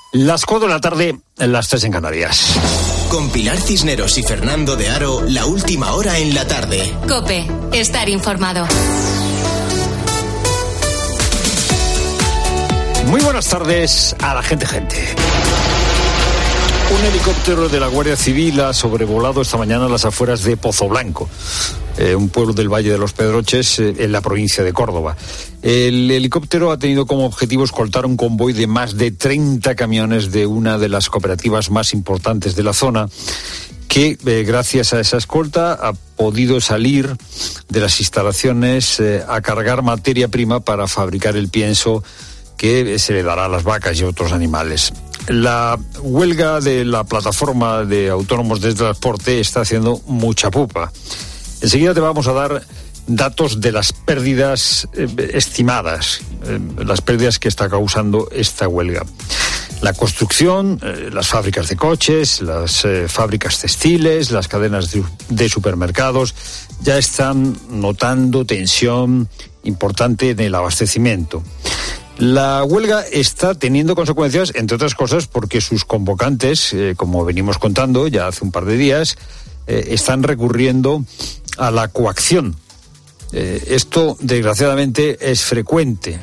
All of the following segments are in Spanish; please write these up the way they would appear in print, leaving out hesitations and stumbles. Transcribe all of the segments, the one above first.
Las 4 de la tarde, las 3 en Canarias. Con Pilar Cisneros y Fernando de Aro, la última hora en la tarde. COPE, estar informado. Muy buenas tardes a la gente. Un helicóptero de la Guardia Civil ha sobrevolado esta mañana las afueras de Pozoblanco, un pueblo del Valle de los Pedroches, en la provincia de Córdoba. El helicóptero ha tenido como objetivo escoltar un convoy de más de 30 camiones de una de las cooperativas más importantes de la zona, que gracias a esa escolta ha podido salir de las instalaciones a cargar materia prima para fabricar el pienso que se le dará a las vacas y otros animales. La huelga de la plataforma de autónomos de transporte está haciendo mucha pupa. Enseguida te vamos a dar datos de las pérdidas estimadas, las pérdidas que está causando esta huelga. La construcción, las fábricas de coches, las fábricas textiles, las cadenas de supermercados ya están notando tensión importante en el abastecimiento. La huelga está teniendo consecuencias, entre otras cosas, porque sus convocantes, como venimos contando ya hace un par de días, están recurriendo a la coacción. Esto, desgraciadamente, es frecuente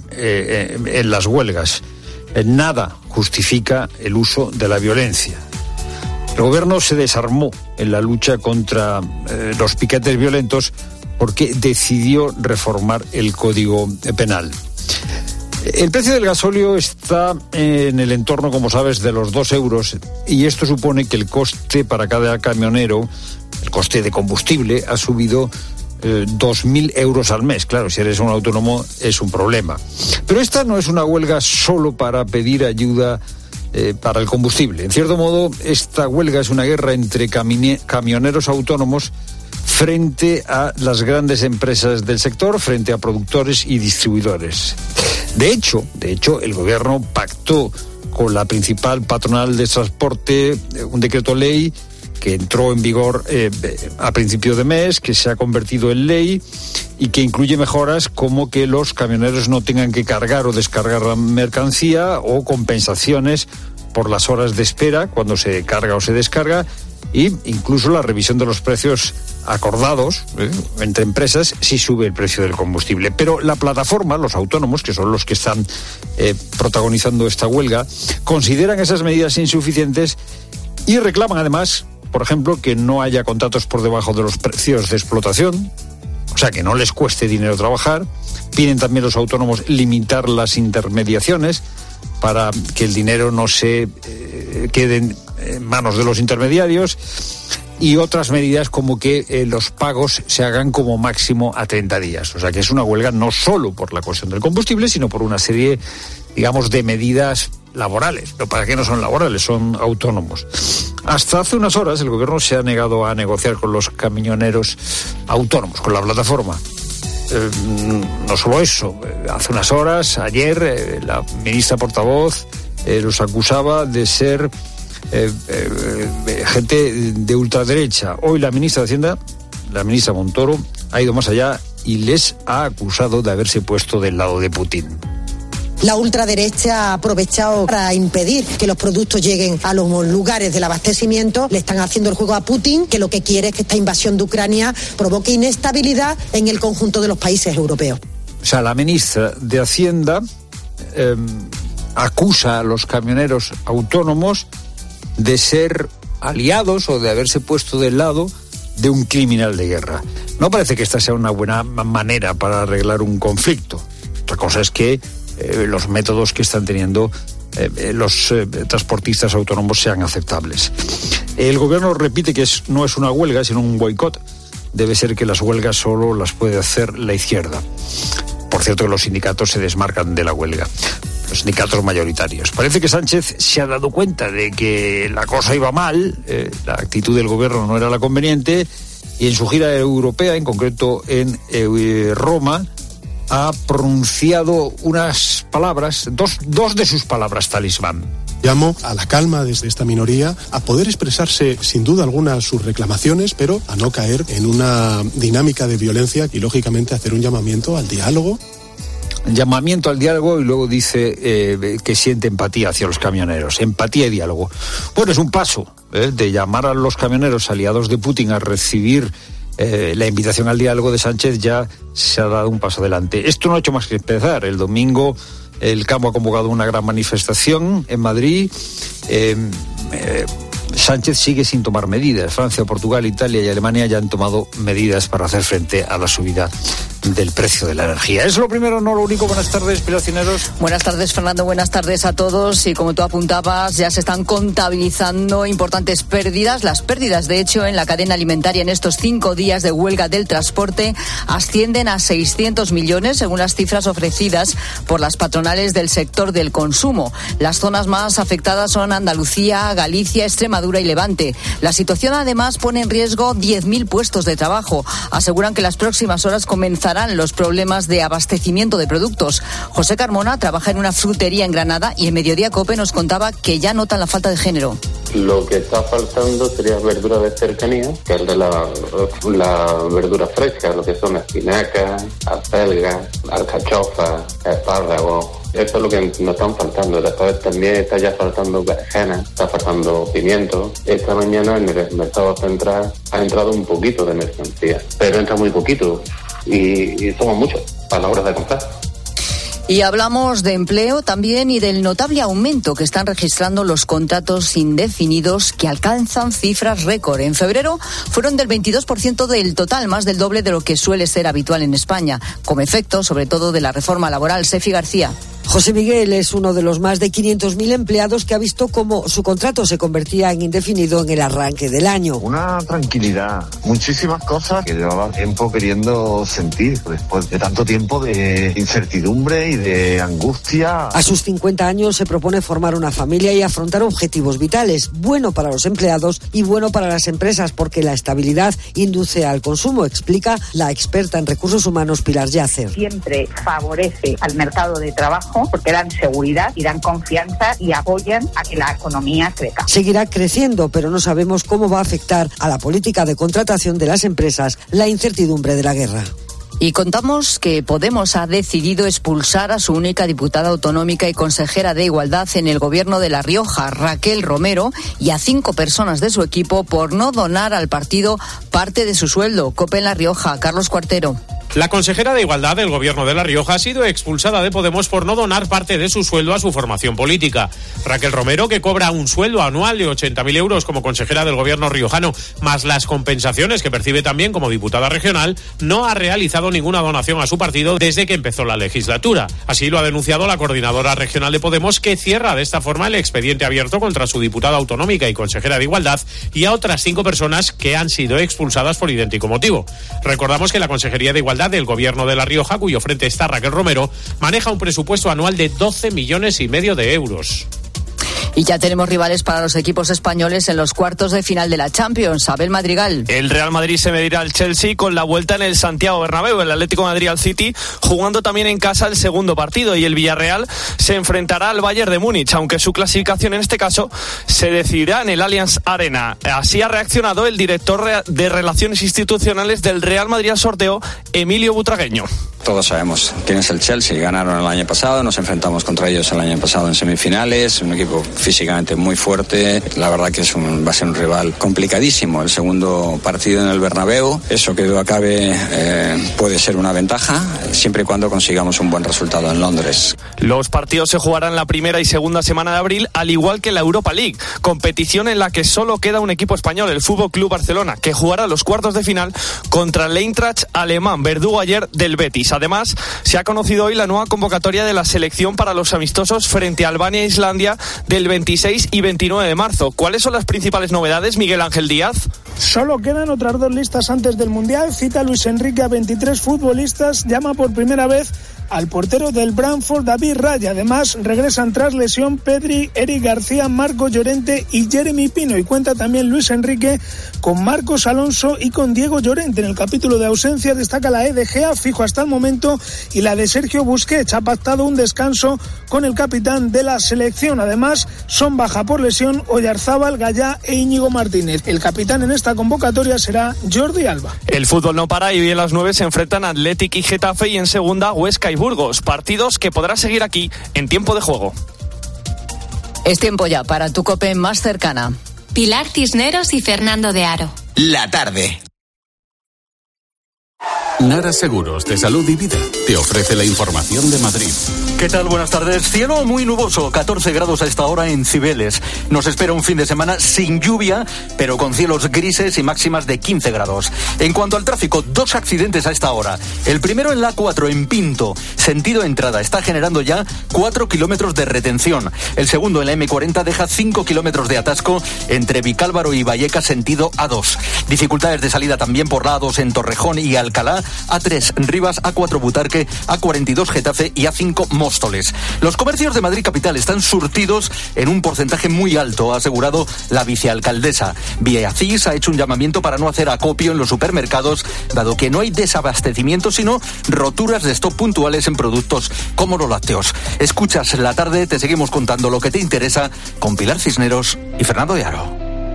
en las huelgas. Nada justifica el uso de la violencia. El gobierno se desarmó en la lucha contra los piquetes violentos porque decidió reformar el Código Penal. El precio del gasóleo está en el entorno, como sabes, de los 2 euros, y esto supone que el coste para cada camionero, el coste de combustible, ha subido 2.000 euros al mes. Claro, si eres un autónomo es un problema. Pero esta no es una huelga solo para pedir ayuda para el combustible. En cierto modo, esta huelga es una guerra entre camioneros autónomos frente a las grandes empresas del sector, frente a productores y distribuidores. De hecho, el gobierno pactó con la principal patronal de transporte un decreto ley que entró en vigor a principio de mes, que se ha convertido en ley y que incluye mejoras como que los camioneros no tengan que cargar o descargar la mercancía, o compensaciones por las horas de espera cuando se carga o se descarga, y incluso la revisión de los precios acordados entre empresas si sube el precio del combustible. Pero la plataforma, los autónomos, que son los que están protagonizando esta huelga, consideran esas medidas insuficientes y reclaman además, por ejemplo, que no haya contratos por debajo de los precios de explotación, o sea, que no les cueste dinero trabajar. Piden también los autónomos limitar las intermediaciones para que el dinero no se quede en manos de los intermediarios, y otras medidas como que los pagos se hagan como máximo a 30 días. O sea, que es una huelga no solo por la cuestión del combustible, sino por una serie, digamos, de medidas laborales. Pero ¿para qué no son laborales? Son autónomos. Hasta hace unas horas el gobierno se ha negado a negociar con los camioneros autónomos, con la plataforma. No solo eso, hace unas horas, ayer, la ministra portavoz los acusaba de ser gente de ultraderecha. Hoy la ministra de Hacienda, la ministra Montoro, ha ido más allá y les ha acusado de haberse puesto del lado de Putin. La ultraderecha ha aprovechado para impedir que los productos lleguen a los lugares del abastecimiento. Le están haciendo el juego a Putin, que lo que quiere es que esta invasión de Ucrania provoque inestabilidad en el conjunto de los países europeos. O sea, la ministra de Hacienda acusa a los camioneros autónomos de ser aliados o de haberse puesto del lado de un criminal de guerra. No parece que esta sea una buena manera para arreglar un conflicto. Otra cosa es que los métodos que están teniendo los transportistas autónomos sean aceptables. El gobierno repite que no es una huelga, sino un boicot. Debe ser que las huelgas solo las puede hacer la izquierda. Por cierto, que los sindicatos se desmarcan de la huelga. Los sindicatos mayoritarios. Parece que Sánchez se ha dado cuenta de que la cosa iba mal, la actitud del gobierno no era la conveniente, y en su gira europea, en concreto en Roma, ha pronunciado unas palabras, dos de sus palabras talismán. Llamo a la calma desde esta minoría, a poder expresarse sin duda alguna sus reclamaciones, pero a no caer en una dinámica de violencia y lógicamente hacer un llamamiento al diálogo. llamamiento al diálogo y luego dice que siente empatía hacia los camioneros. Empatía y diálogo. Bueno, es un paso de llamar a los camioneros aliados de Putin a recibir la invitación al diálogo de Sánchez. Ya se ha dado un paso adelante. Esto no ha hecho más que empezar. El domingo el campo ha convocado una gran manifestación en Madrid. Sánchez sigue sin tomar medidas. Francia, Portugal, Italia y Alemania ya han tomado medidas para hacer frente a la subida del precio de la energía. Es lo primero, no lo único. Buenas tardes, Pilar Cisneros. Buenas tardes, Fernando. Buenas tardes a todos. Y como tú apuntabas, ya se están contabilizando importantes pérdidas. Las pérdidas, de hecho, en la cadena alimentaria en estos 5 días de huelga del transporte ascienden a 600 millones, según las cifras ofrecidas por las patronales del sector del consumo. Las zonas más afectadas son Andalucía, Galicia, Extremadura y Levante. La situación, además, pone en riesgo 10.000 puestos de trabajo. Aseguran que las próximas horas comenzarán los problemas de abastecimiento de productos. José Carmona trabaja en una frutería en Granada y en Mediodía COPE nos contaba que ya notan la falta de género. Lo que está faltando sería verdura de cercanía, que es de la verdura fresca, lo que son espinacas, acelgas, alcachofas, espárragos. Eso es lo que nos están faltando. Después también está ya faltando berenjena, está faltando pimiento. Esta mañana en el mercado central ha entrado un poquito de mercancía, pero entra muy poquito y somos muchos a la hora de comprar. Y hablamos de empleo también y del notable aumento que están registrando los contratos indefinidos, que alcanzan cifras récord. En febrero fueron del 22% del total, más del doble de lo que suele ser habitual en España, como efecto sobre todo de la reforma laboral. Sefi García. José Miguel es uno de los más de 500.000 empleados que ha visto cómo su contrato se convertía en indefinido en el arranque del año. Una tranquilidad, muchísimas cosas que llevaba tiempo queriendo sentir después de tanto tiempo de incertidumbre y de angustia. A sus 50 años se propone formar una familia y afrontar objetivos vitales, bueno para los empleados y bueno para las empresas, porque la estabilidad induce al consumo, explica la experta en recursos humanos Pilar Yacer. Siempre favorece al mercado de trabajo porque dan seguridad y dan confianza y apoyan a que la economía crezca. Seguirá creciendo, pero no sabemos cómo va a afectar a la política de contratación de las empresas la incertidumbre de la guerra. Y contamos que Podemos ha decidido expulsar a su única diputada autonómica y consejera de Igualdad en el gobierno de La Rioja, Raquel Romero, y a 5 personas de su equipo por no donar al partido parte de su sueldo. COPE en La Rioja, Carlos Cuartero. La consejera de Igualdad del Gobierno de La Rioja ha sido expulsada de Podemos por no donar parte de su sueldo a su formación política. Raquel Romero, que cobra un sueldo anual de 80.000 euros como consejera del Gobierno riojano, más las compensaciones que percibe también como diputada regional, no ha realizado ninguna donación a su partido desde que empezó la legislatura. Así lo ha denunciado la coordinadora regional de Podemos, que cierra de esta forma el expediente abierto contra su diputada autonómica y consejera de Igualdad y a otras 5 personas que han sido expulsadas por idéntico motivo. Recordamos que la Consejería de Igualdad del Gobierno de La Rioja, cuyo frente está Raquel Romero, maneja un presupuesto anual de 12,5 millones de euros. Y ya tenemos rivales para los equipos españoles en los cuartos de final de la Champions. Abel Madrigal. El Real Madrid se medirá al Chelsea con la vuelta en el Santiago Bernabéu. El Atlético de Madrid al City, jugando también en casa el segundo partido. Y el Villarreal se enfrentará al Bayern de Múnich, aunque su clasificación en este caso se decidirá en el Allianz Arena. Así ha reaccionado el director de Relaciones Institucionales del Real Madrid al sorteo, Emilio Butragueño. Todos sabemos quién es el Chelsea. Ganaron el año pasado, nos enfrentamos contra ellos el año pasado en semifinales. Un equipo físicamente muy fuerte. La verdad que va a ser un rival complicadísimo. El segundo partido en el Bernabéu, eso que duda cabe, puede ser una ventaja, siempre y cuando consigamos un buen resultado en Londres. Los partidos se jugarán la primera y segunda semana de abril, al igual que la Europa League, competición en la que solo queda un equipo español, el FC Barcelona, que jugará los cuartos de final contra el Eintracht alemán, verdugo ayer del Betis. Además, se ha conocido hoy la nueva convocatoria de la selección para los amistosos frente a Albania e Islandia del 26 y 29 de marzo. ¿Cuáles son las principales novedades, Miguel Ángel Díaz? Solo quedan otras 2 listas antes del Mundial. Cita Luis Enrique a 23 futbolistas. Llama por primera vez al portero del Brentford, David Raya. Además, regresan tras lesión Pedri, Eric García, Marco Llorente y Jeremy Pino. Y cuenta también Luis Enrique con Marcos Alonso y con Diego Llorente. En el capítulo de ausencias destaca la de Gea, fijo hasta el momento, y la de Sergio Busquets. Ha pactado un descanso con el capitán de la selección. Además, son baja por lesión Oyarzábal, Gallá e Íñigo Martínez. El capitán en esta convocatoria será Jordi Alba. El fútbol no para y hoy a las 9 se enfrentan Athletic y Getafe, y en segunda Huesca y Burgos, partidos que podrás seguir aquí en Tiempo de Juego. Es tiempo ya para tu COPE más cercana. Pilar Cisneros y Fernando de Aro. La tarde. Nara Seguros de Salud y Vida te ofrece la información de Madrid. ¿Qué tal? Buenas tardes. Cielo muy nuboso, 14 grados a esta hora en Cibeles. Nos espera un fin de semana sin lluvia, pero con cielos grises y máximas de 15 grados. En cuanto al tráfico, 2 accidentes a esta hora. El primero en la A4, en Pinto, sentido entrada. Está generando ya 4 kilómetros de retención. El segundo en la M40 deja 5 kilómetros de atasco entre Vicálvaro y Vallecas, sentido A2. Dificultades de salida también por la A2 en Torrejón y Alcalá, A3 Rivas, A4 Butarque, A42 Getafe y A5 Móstoles. Los comercios de Madrid capital están surtidos en un porcentaje muy alto, ha asegurado la vicealcaldesa. Viacís ha hecho un llamamiento para no hacer acopio en los supermercados, dado que no hay desabastecimiento, sino roturas de stock puntuales en productos como los lácteos. Escuchas La Tarde, te seguimos contando lo que te interesa con Pilar Cisneros y Fernando de Aro.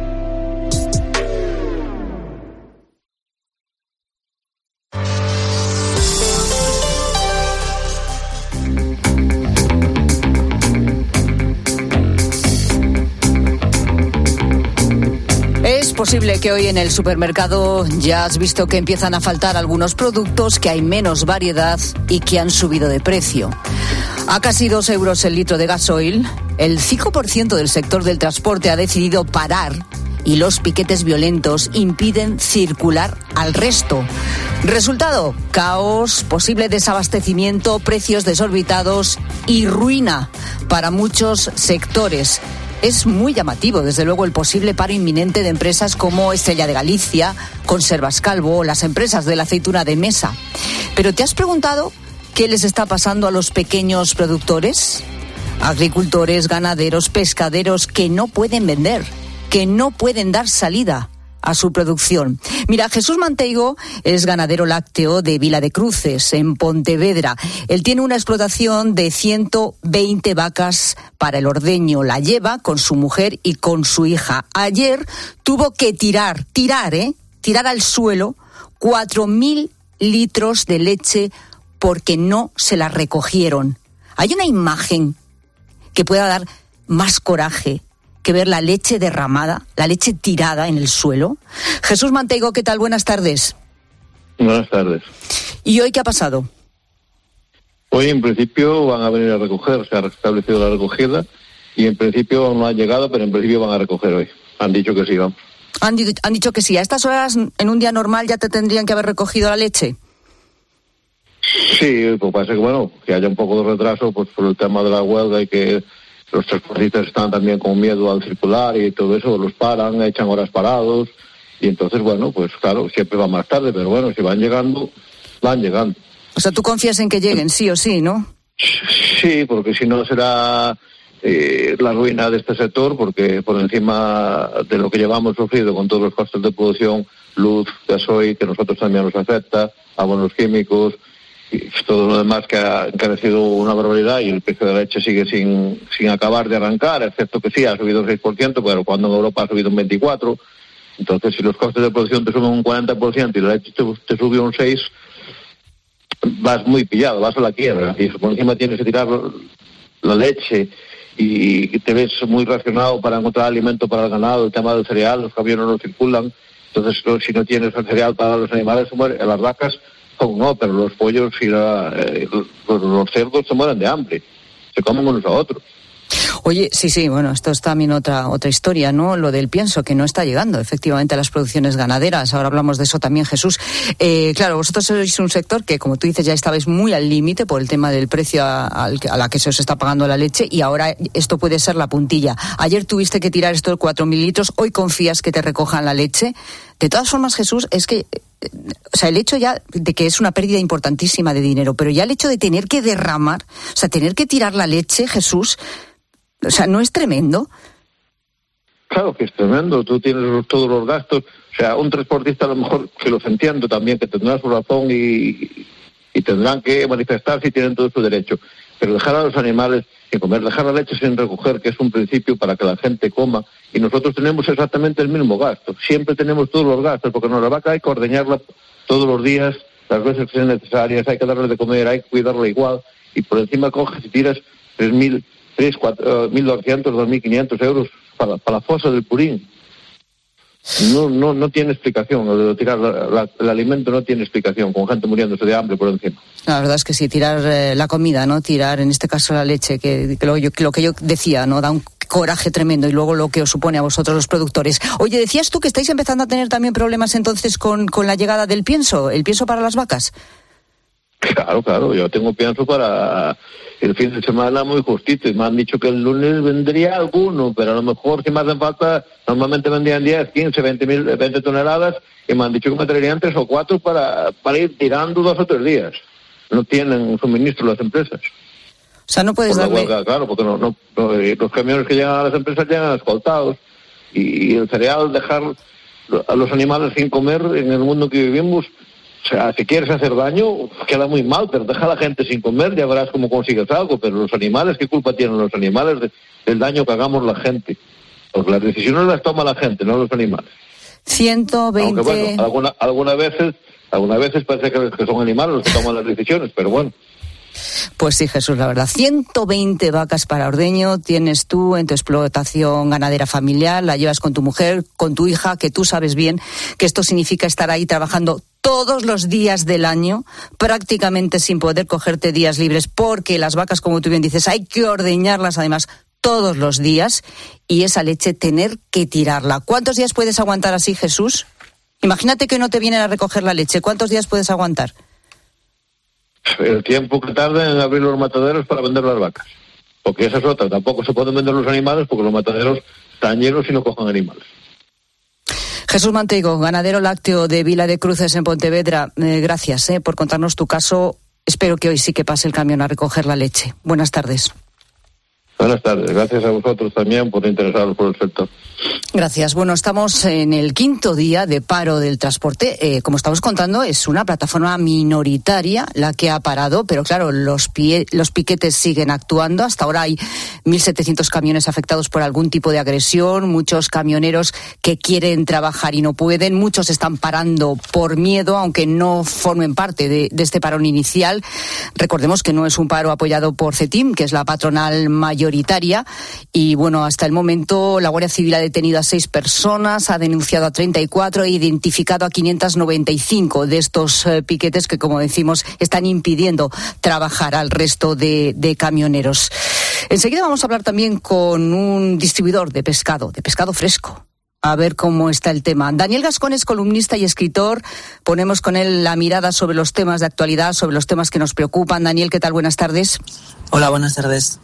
Es posible que hoy en el supermercado ya has visto que empiezan a faltar algunos productos, que hay menos variedad y que han subido de precio. A casi 2 euros el litro de gasoil, el 5% del sector del transporte ha decidido parar y los piquetes violentos impiden circular al resto. Resultado: caos, posible desabastecimiento, precios desorbitados y ruina para muchos sectores. Es muy llamativo, desde luego, el posible paro inminente de empresas como Estrella de Galicia, Conservas Calvo o las empresas de la aceituna de Mesa. ¿Pero te has preguntado qué les está pasando a los pequeños productores? Agricultores, ganaderos, pescaderos que no pueden vender, que no pueden dar salida a su producción. Mira, Jesús Manteigo es ganadero lácteo de Vila de Cruces, en Pontevedra. Él tiene una explotación de 120 vacas para el ordeño. La lleva con su mujer y con su hija. Ayer tuvo que tirar al suelo 4.000 litros de leche porque no se la recogieron. Hay una imagen que pueda dar más coraje que ver la leche derramada, la leche tirada en el suelo. Jesús Manteigo, ¿qué tal? Buenas tardes. Buenas tardes. ¿Y hoy qué ha pasado? Hoy en principio van a venir a recoger, se ha restablecido la recogida y en principio no han llegado, pero en principio van a recoger hoy. Han dicho que sí, vamos. Han dicho que sí. ¿A estas horas, en un día normal, ya te tendrían que haber recogido la leche? Sí, pues parece que bueno, que haya un poco de retraso pues por el tema de la huelga y que los transportistas están también con miedo al circular y todo eso, los paran, echan horas parados y entonces, bueno, pues claro, siempre va más tarde, pero bueno, si van llegando, van llegando. O sea, tú confías en que lleguen, sí o sí, ¿no? Sí, porque si no será la ruina de este sector, porque por encima de lo que llevamos sufrido con todos los costes de producción, luz, gasoil, que a nosotros también nos afecta, abonos químicos, y todo lo demás que ha encarecido una barbaridad y el precio de la leche sigue sin acabar de arrancar, excepto que sí, ha subido un 6%, pero cuando en Europa ha subido un 24%. Entonces, si los costes de producción te suben un 40% y la leche te sube un 6%, vas muy pillado, vas a la quiebra. Y por encima tienes que tirar la leche y te ves muy racionado para encontrar alimento para el ganado, el tema del cereal, los camiones no circulan. Entonces, si no tienes el cereal para los animales, las vacas, no, pero los pollos y los cerdos se mueren de hambre, se comen unos a otros. Oye, sí, bueno, esto es también otra historia, ¿no? Lo del pienso, que no está llegando efectivamente a las producciones ganaderas. Ahora hablamos de eso también, Jesús. Claro, vosotros sois un sector que, como tú dices, ya estabais muy al límite por el tema del precio a la que se os está pagando la leche y ahora esto puede ser la puntilla. Ayer tuviste que tirar estos 4.000 litros, hoy confías que te recojan la leche. De todas formas, Jesús, es que o sea, el hecho ya de que es una pérdida importantísima de dinero, pero ya el hecho de tener que derramar, o sea, tener que tirar la leche, Jesús, o sea, ¿no es tremendo? Claro que es tremendo, tú tienes todos los gastos, o sea, un transportista a lo mejor, que los entiendo también, que tendrán su razón y tendrán que manifestarse y tienen todo su derecho, pero dejar a los animales sin comer, dejar la leche sin recoger, que es un principio para que la gente coma, y nosotros tenemos exactamente el mismo gasto, siempre tenemos todos los gastos, porque la vaca hay que ordeñarla todos los días las veces que sean necesarias, hay que darle de comer, hay que cuidarla igual, y por encima coges y tiras 1.200, 2.500 euros para la fosa del Purín. No tiene explicación, lo de tirar el alimento no tiene explicación, con gente muriéndose de hambre por encima. La verdad es que sí, tirar la comida, ¿no? Tirar en este caso la leche, que lo que yo decía, ¿no? Da un coraje tremendo, y luego lo que os supone a vosotros los productores. Oye, decías tú que estáis empezando a tener también problemas entonces con la llegada del pienso, el pienso para las vacas. Claro, yo tengo pienso para el fin de semana muy justito, y me han dicho que el lunes vendría alguno, pero a lo mejor si me hacen falta, normalmente vendrían 10, 15, 20 toneladas, y me han dicho que me traerían 3 o 4 para ir tirando 2 o 3 días. No tienen suministro las empresas. O sea, no puedes darle... Huelga, claro, porque los camiones que llegan a las empresas llegan escoltados, y el cereal, dejar a los animales sin comer en el mundo que vivimos. O sea, si quieres hacer daño, queda muy mal, pero deja a la gente sin comer, ya verás cómo consigues algo. Pero los animales, ¿qué culpa tienen los animales del daño que hagamos la gente? Porque las decisiones las toma la gente, no los animales. 120... Aunque bueno, algunas veces parece que son animales los que toman las decisiones, pero bueno. Pues sí, Jesús, la verdad. 120 vacas para ordeño tienes tú en tu explotación ganadera familiar, la llevas con tu mujer, con tu hija, que tú sabes bien que esto significa estar ahí trabajando todos los días del año, prácticamente sin poder cogerte días libres, porque las vacas, como tú bien dices, hay que ordeñarlas además todos los días, y esa leche tener que tirarla. ¿Cuántos días puedes aguantar así, Jesús? Imagínate que no te vienen a recoger la leche. ¿Cuántos días puedes aguantar? El tiempo que tarda en abrir los mataderos para vender las vacas. Porque esa es otra. Tampoco se pueden vender los animales porque los mataderos están llenos y no cojan animales. Jesús Manteigo, ganadero lácteo de Vila de Cruces en Pontevedra. Gracias por contarnos tu caso. Espero que hoy sí que pase el camión a recoger la leche. Buenas tardes. Buenas tardes. Gracias a vosotros también por interesaros por el sector. Gracias. Bueno, estamos en el 5º día de paro del transporte. Como estamos contando, es una plataforma minoritaria la que ha parado, pero claro, los piquetes siguen actuando. Hasta ahora hay 1.700 camiones afectados por algún tipo de agresión, muchos camioneros que quieren trabajar y no pueden, muchos están parando por miedo, aunque no formen parte de este parón inicial. Recordemos que no es un paro apoyado por CETIM, que es la patronal mayoritaria, y bueno, hasta el momento la Guardia Civil ha detenido a 6 personas, ha denunciado a 34 e identificado a 595 de estos piquetes que, como decimos, están impidiendo trabajar al resto de camioneros. Enseguida vamos a hablar también con un distribuidor de pescado fresco. A ver cómo está el tema. Daniel Gascón es columnista y escritor. Ponemos con él la mirada sobre los temas de actualidad, sobre los temas que nos preocupan. Daniel, ¿qué tal? Buenas tardes. Hola, buenas tardes.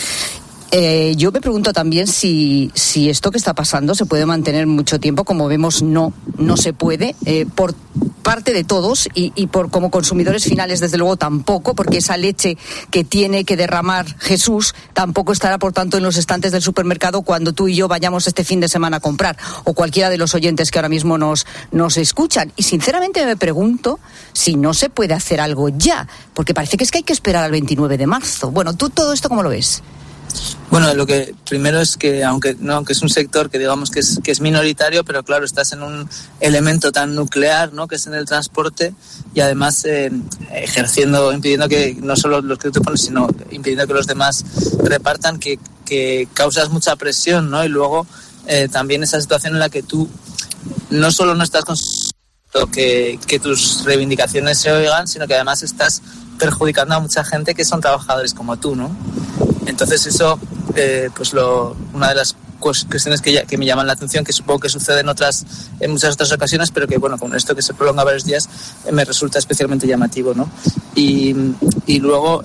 Yo me pregunto también si esto que está pasando se puede mantener mucho tiempo. Como vemos, no se puede, por parte de todos y por como consumidores finales, desde luego tampoco, porque esa leche que tiene que derramar Jesús tampoco estará, por tanto, en los estantes del supermercado cuando tú y yo vayamos este fin de semana a comprar, o cualquiera de los oyentes que ahora mismo nos escuchan. Y sinceramente me pregunto si no se puede hacer algo ya, porque parece que hay que esperar al 29 de marzo. Bueno, ¿tú todo esto cómo lo ves? Bueno, lo que primero es que aunque es un sector que digamos que es minoritario, pero claro, estás en un elemento tan nuclear, ¿no?, que es en el transporte, y además impidiendo que no solo los que tú pones, sino impidiendo que los demás repartan, que causas mucha presión, ¿no? Y luego también esa situación en la que tú no solo no estás consiguiendo que tus reivindicaciones se oigan, sino que además estás perjudicando a mucha gente que son trabajadores como tú, ¿no? Entonces eso, una de las cuestiones que me llaman la atención, que supongo que sucede en muchas otras ocasiones, pero que bueno, con esto que se prolonga varios días, me resulta especialmente llamativo, ¿no? Y luego,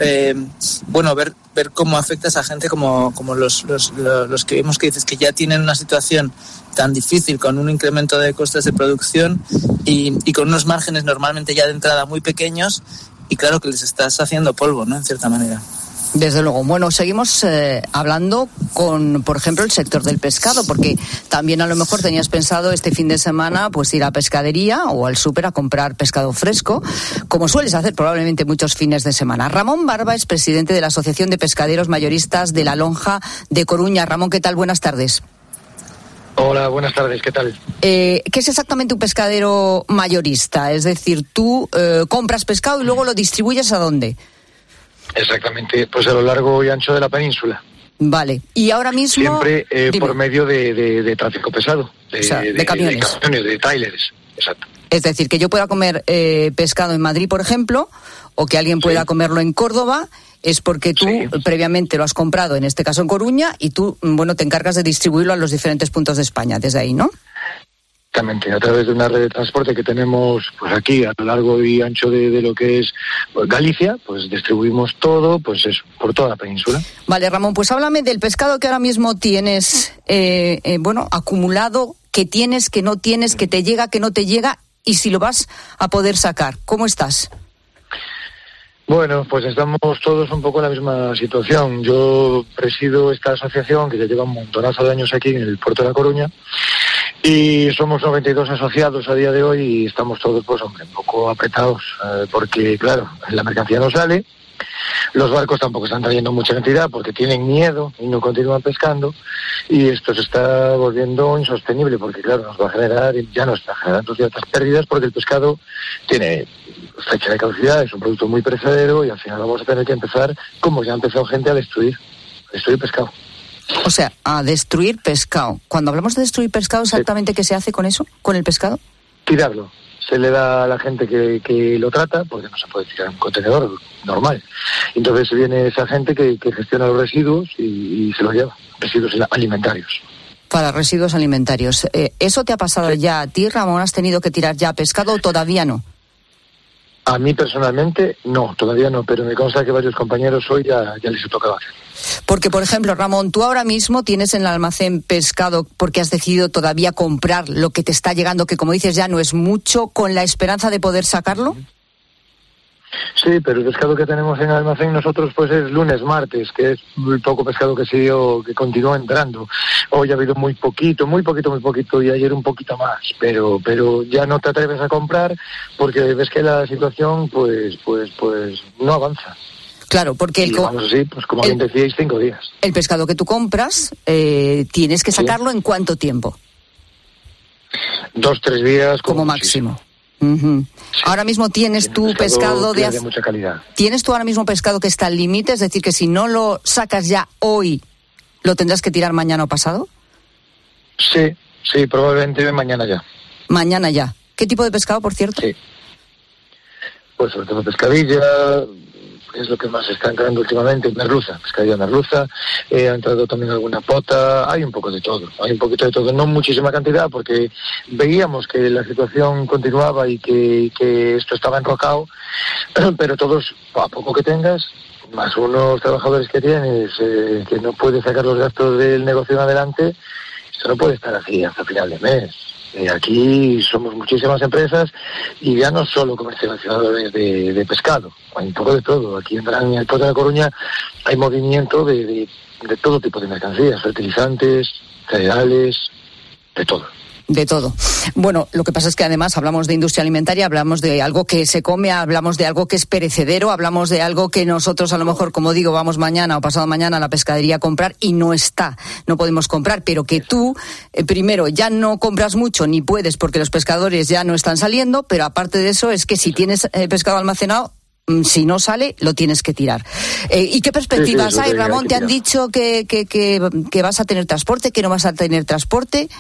ver cómo afecta a esa gente como los que vemos que dices que ya tienen una situación tan difícil, con un incremento de costes de producción y con unos márgenes normalmente ya de entrada muy pequeños, y claro que les estás haciendo polvo, ¿no?, en cierta manera. Desde luego. Bueno, seguimos hablando con, por ejemplo, el sector del pescado, porque también a lo mejor tenías pensado este fin de semana pues ir a pescadería o al súper a comprar pescado fresco, como sueles hacer probablemente muchos fines de semana. Ramón Barba es presidente de la Asociación de Pescaderos Mayoristas de La Lonja de Coruña. Ramón, ¿qué tal? Buenas tardes. Hola, buenas tardes, ¿qué tal? ¿Qué es exactamente un pescadero mayorista? Es decir, tú compras pescado y luego lo distribuyes ¿a dónde? Exactamente, pues a lo largo y ancho de la península. Vale, y ahora mismo... Siempre por medio de tráfico pesado, de camiones. De camiones, de trailers, exacto. Es decir, que yo pueda comer pescado en Madrid, por ejemplo, o que alguien pueda comerlo en Córdoba, es porque tú previamente lo has comprado, en este caso en Coruña, y tú, te encargas de distribuirlo a los diferentes puntos de España, desde ahí, ¿no? Exactamente, a través de una red de transporte que tenemos pues aquí a lo largo y ancho de lo que es Galicia, pues distribuimos todo, pues eso, por toda la península. Vale, Ramón, pues háblame del pescado que ahora mismo tienes, acumulado, que tienes, que no tienes, que te llega, que no te llega, y si lo vas a poder sacar. ¿Cómo estás? Bueno, pues estamos todos un poco en la misma situación. Yo presido esta asociación que ya lleva un montonazo de años aquí en el puerto de La Coruña y somos 92 asociados a día de hoy y estamos todos, pues hombre, un poco apretados porque, claro, la mercancía no sale, los barcos tampoco están trayendo mucha cantidad porque tienen miedo y no continúan pescando y esto se está volviendo insostenible porque, claro, nos va a generar, ya nos está generando ciertas pérdidas porque el pescado tiene fecha de caducidad, es un producto muy perecedero y al final vamos a tener que empezar, como ya ha empezado gente, a destruir pescado. O sea, a destruir pescado. Cuando hablamos de destruir pescado, ¿exactamente qué se hace con eso, con el pescado? Tirarlo. Se le da a la gente que lo trata, porque no se puede tirar en un contenedor normal. Entonces viene esa gente que gestiona los residuos y se los lleva, residuos alimentarios. Para residuos alimentarios. ¿Eso te ha pasado ya a ti, Ramón? ¿Has tenido que tirar ya pescado o todavía no? A mí personalmente no, todavía no, pero me consta que varios compañeros hoy ya les ha tocado hacer. Porque, por ejemplo, Ramón, tú ahora mismo tienes en el almacén pescado porque has decidido todavía comprar lo que te está llegando, que como dices ya no es mucho, con la esperanza de poder sacarlo. Sí, pero el pescado que tenemos en el almacén nosotros pues es lunes, martes, que es muy poco pescado que continúa entrando. Hoy ha habido muy poquito y ayer un poquito más, pero ya no te atreves a comprar porque ves que la situación pues no avanza. Claro, porque vamos así, pues como bien decíais, 5 días. El pescado que tú compras tienes que sacarlo ¿en cuánto tiempo? 2-3 días como máximo. Uh-huh. Sí. Ahora mismo tienes tu pescado de mucha calidad. ¿Tienes tú ahora mismo pescado que está al límite? Es decir, que si no lo sacas ya hoy, ¿lo tendrás que tirar mañana o pasado? Sí, probablemente mañana ya. Mañana ya. ¿Qué tipo de pescado, por cierto? Sí. Pues sobre todo pescadilla, es lo que más está entrando últimamente, pescadilla merluza, ha entrado también alguna pota, hay un poco de todo, no muchísima cantidad porque veíamos que la situación continuaba y que esto estaba enrocado, pero todos, a poco que tengas, más unos trabajadores que tienes, que no puedes sacar los gastos del negocio en adelante, esto no puede estar así hasta final de mes. Aquí somos muchísimas empresas y ya no solo comercializadores de pescado, hay un poco de todo. Aquí en el puerto de La Coruña hay movimiento de todo tipo de mercancías, fertilizantes, cereales, de todo. De todo. Bueno, lo que pasa es que además hablamos de industria alimentaria, hablamos de algo que se come, hablamos de algo que es perecedero, hablamos de algo que nosotros a lo mejor, como digo, vamos mañana o pasado mañana a la pescadería a comprar y no podemos comprar, pero que tú, primero, ya no compras mucho ni puedes porque los pescadores ya no están saliendo, pero aparte de eso es que si tienes pescado almacenado, si no sale, lo tienes que tirar. ¿Y qué perspectivas hay, Ramón? ¿Te han dicho que vas a tener transporte, que no vas a tener transporte?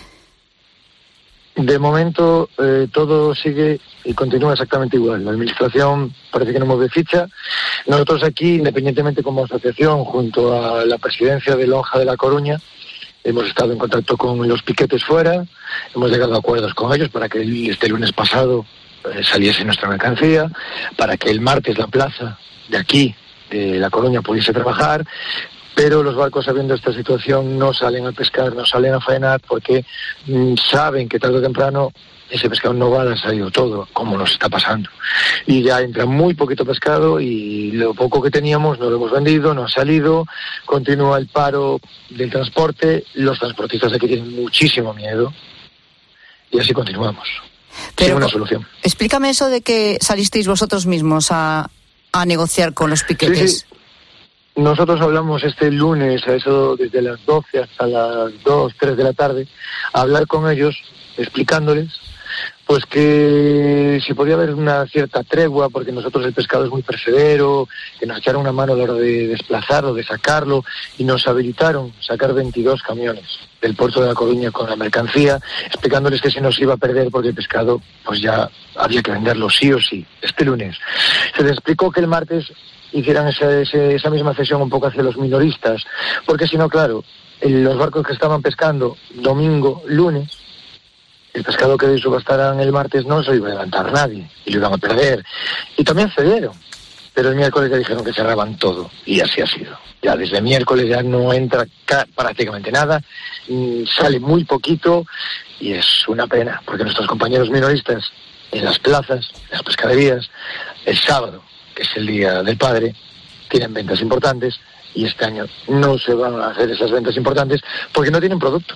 De momento todo sigue y continúa exactamente igual. La administración parece que no mueve ficha. Nosotros aquí, independientemente como asociación, junto a la presidencia de Lonja de La Coruña, hemos estado en contacto con los piquetes fuera, hemos llegado a acuerdos con ellos para que este lunes pasado saliese nuestra mercancía, para que el martes la plaza de aquí, de La Coruña, pudiese trabajar. Pero los barcos, sabiendo esta situación, no salen a pescar, no salen a faenar, porque saben que tarde o temprano ese pescado no va a salir todo, como nos está pasando. Y ya entra muy poquito pescado y lo poco que teníamos no lo hemos vendido, no ha salido, continúa el paro del transporte, los transportistas aquí tienen muchísimo miedo y así continuamos. Pero una solución. Explícame eso de que salisteis vosotros mismos a negociar con los piquetes. Sí. nosotros hablamos este lunes, a eso desde las 12 hasta las 2, 3 de la tarde, a hablar con ellos, explicándoles pues que si podía haber una cierta tregua, porque nosotros el pescado es muy percebero, que nos echaron una mano a la hora de desplazarlo, de sacarlo, y nos habilitaron sacar 22 camiones del puerto de La Coruña con la mercancía, explicándoles que se nos iba a perder porque el pescado pues ya había que venderlo sí o sí, este lunes. Se les explicó que el martes hicieran esa misma cesión un poco hacia los minoristas, porque si no, claro, los barcos que estaban pescando domingo, lunes, el pescado que subastaran el martes no se iba a levantar nadie y lo iban a perder. Y también cedieron, pero el miércoles ya dijeron que cerraban todo y así ha sido. Ya desde miércoles ya no entra prácticamente nada, sale muy poquito y es una pena, porque nuestros compañeros minoristas en las plazas, en las pescaderías, el sábado, que es el Día del Padre, tienen ventas importantes y este año no se van a hacer esas ventas importantes porque no tienen producto.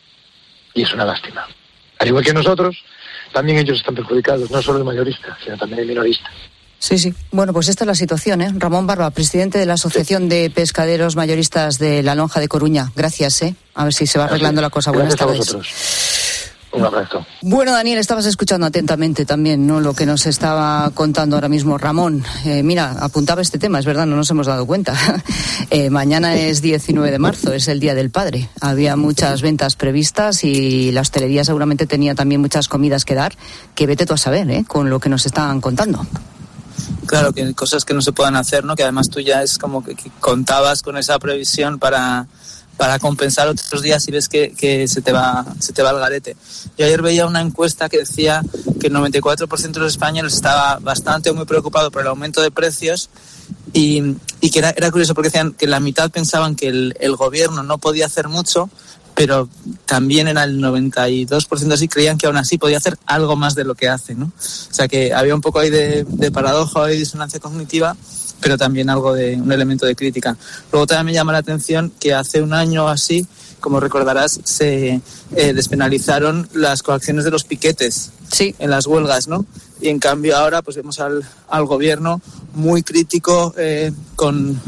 Y es una lástima. Al igual que nosotros, también ellos están perjudicados, no solo el mayorista, sino también el minorista. Sí. Bueno, pues esta es la situación, ¿eh? Ramón Barba, presidente de la Asociación de Pescaderos Mayoristas de la Lonja de Coruña. Gracias, ¿eh? A ver si se va arreglando la cosa. Buenas tardes. Gracias a vosotros. Un abrazo. Bueno, Daniel, estabas escuchando atentamente también, ¿no?, lo que nos estaba contando ahora mismo Ramón. Mira, apuntaba este tema, es verdad, no nos hemos dado cuenta. Mañana es 19 de marzo, es el Día del Padre. Había muchas ventas previstas y la hostelería seguramente tenía también muchas comidas que dar, que vete tú a saber, con lo que nos estaban contando. Claro, que cosas que no se puedan hacer, ¿no? Que además tú ya es como que contabas con esa previsión para compensar otros días y ves que se te va al garete. Yo ayer veía una encuesta que decía que el 94% de los españoles estaba bastante o muy preocupado por el aumento de precios y que era curioso porque decían que la mitad pensaban que el gobierno no podía hacer mucho, pero también era el 92% así creían que aún así podía hacer algo más de lo que hace, ¿no? O sea que había un poco ahí de paradoja y disonancia cognitiva, pero también algo de un elemento de crítica. Luego también me llama la atención que hace un año así, como recordarás, se despenalizaron las coacciones de los piquetes en las huelgas, ¿no? Y en cambio ahora pues vemos al gobierno muy crítico con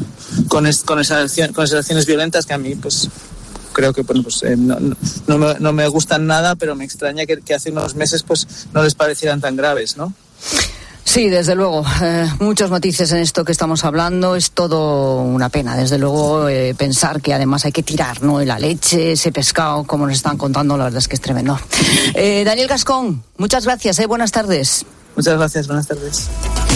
esas acciones violentas que a mí pues creo que bueno, pues, no me gustan nada, pero me extraña que hace unos meses pues no les parecieran tan graves, ¿no? Sí, desde luego, muchos matices en esto que estamos hablando, es todo una pena, desde luego pensar que además hay que tirar, ¿no?, la leche, ese pescado, como nos están contando, la verdad es que es tremendo. Daniel Gascón, muchas gracias, buenas tardes. Muchas gracias, buenas tardes.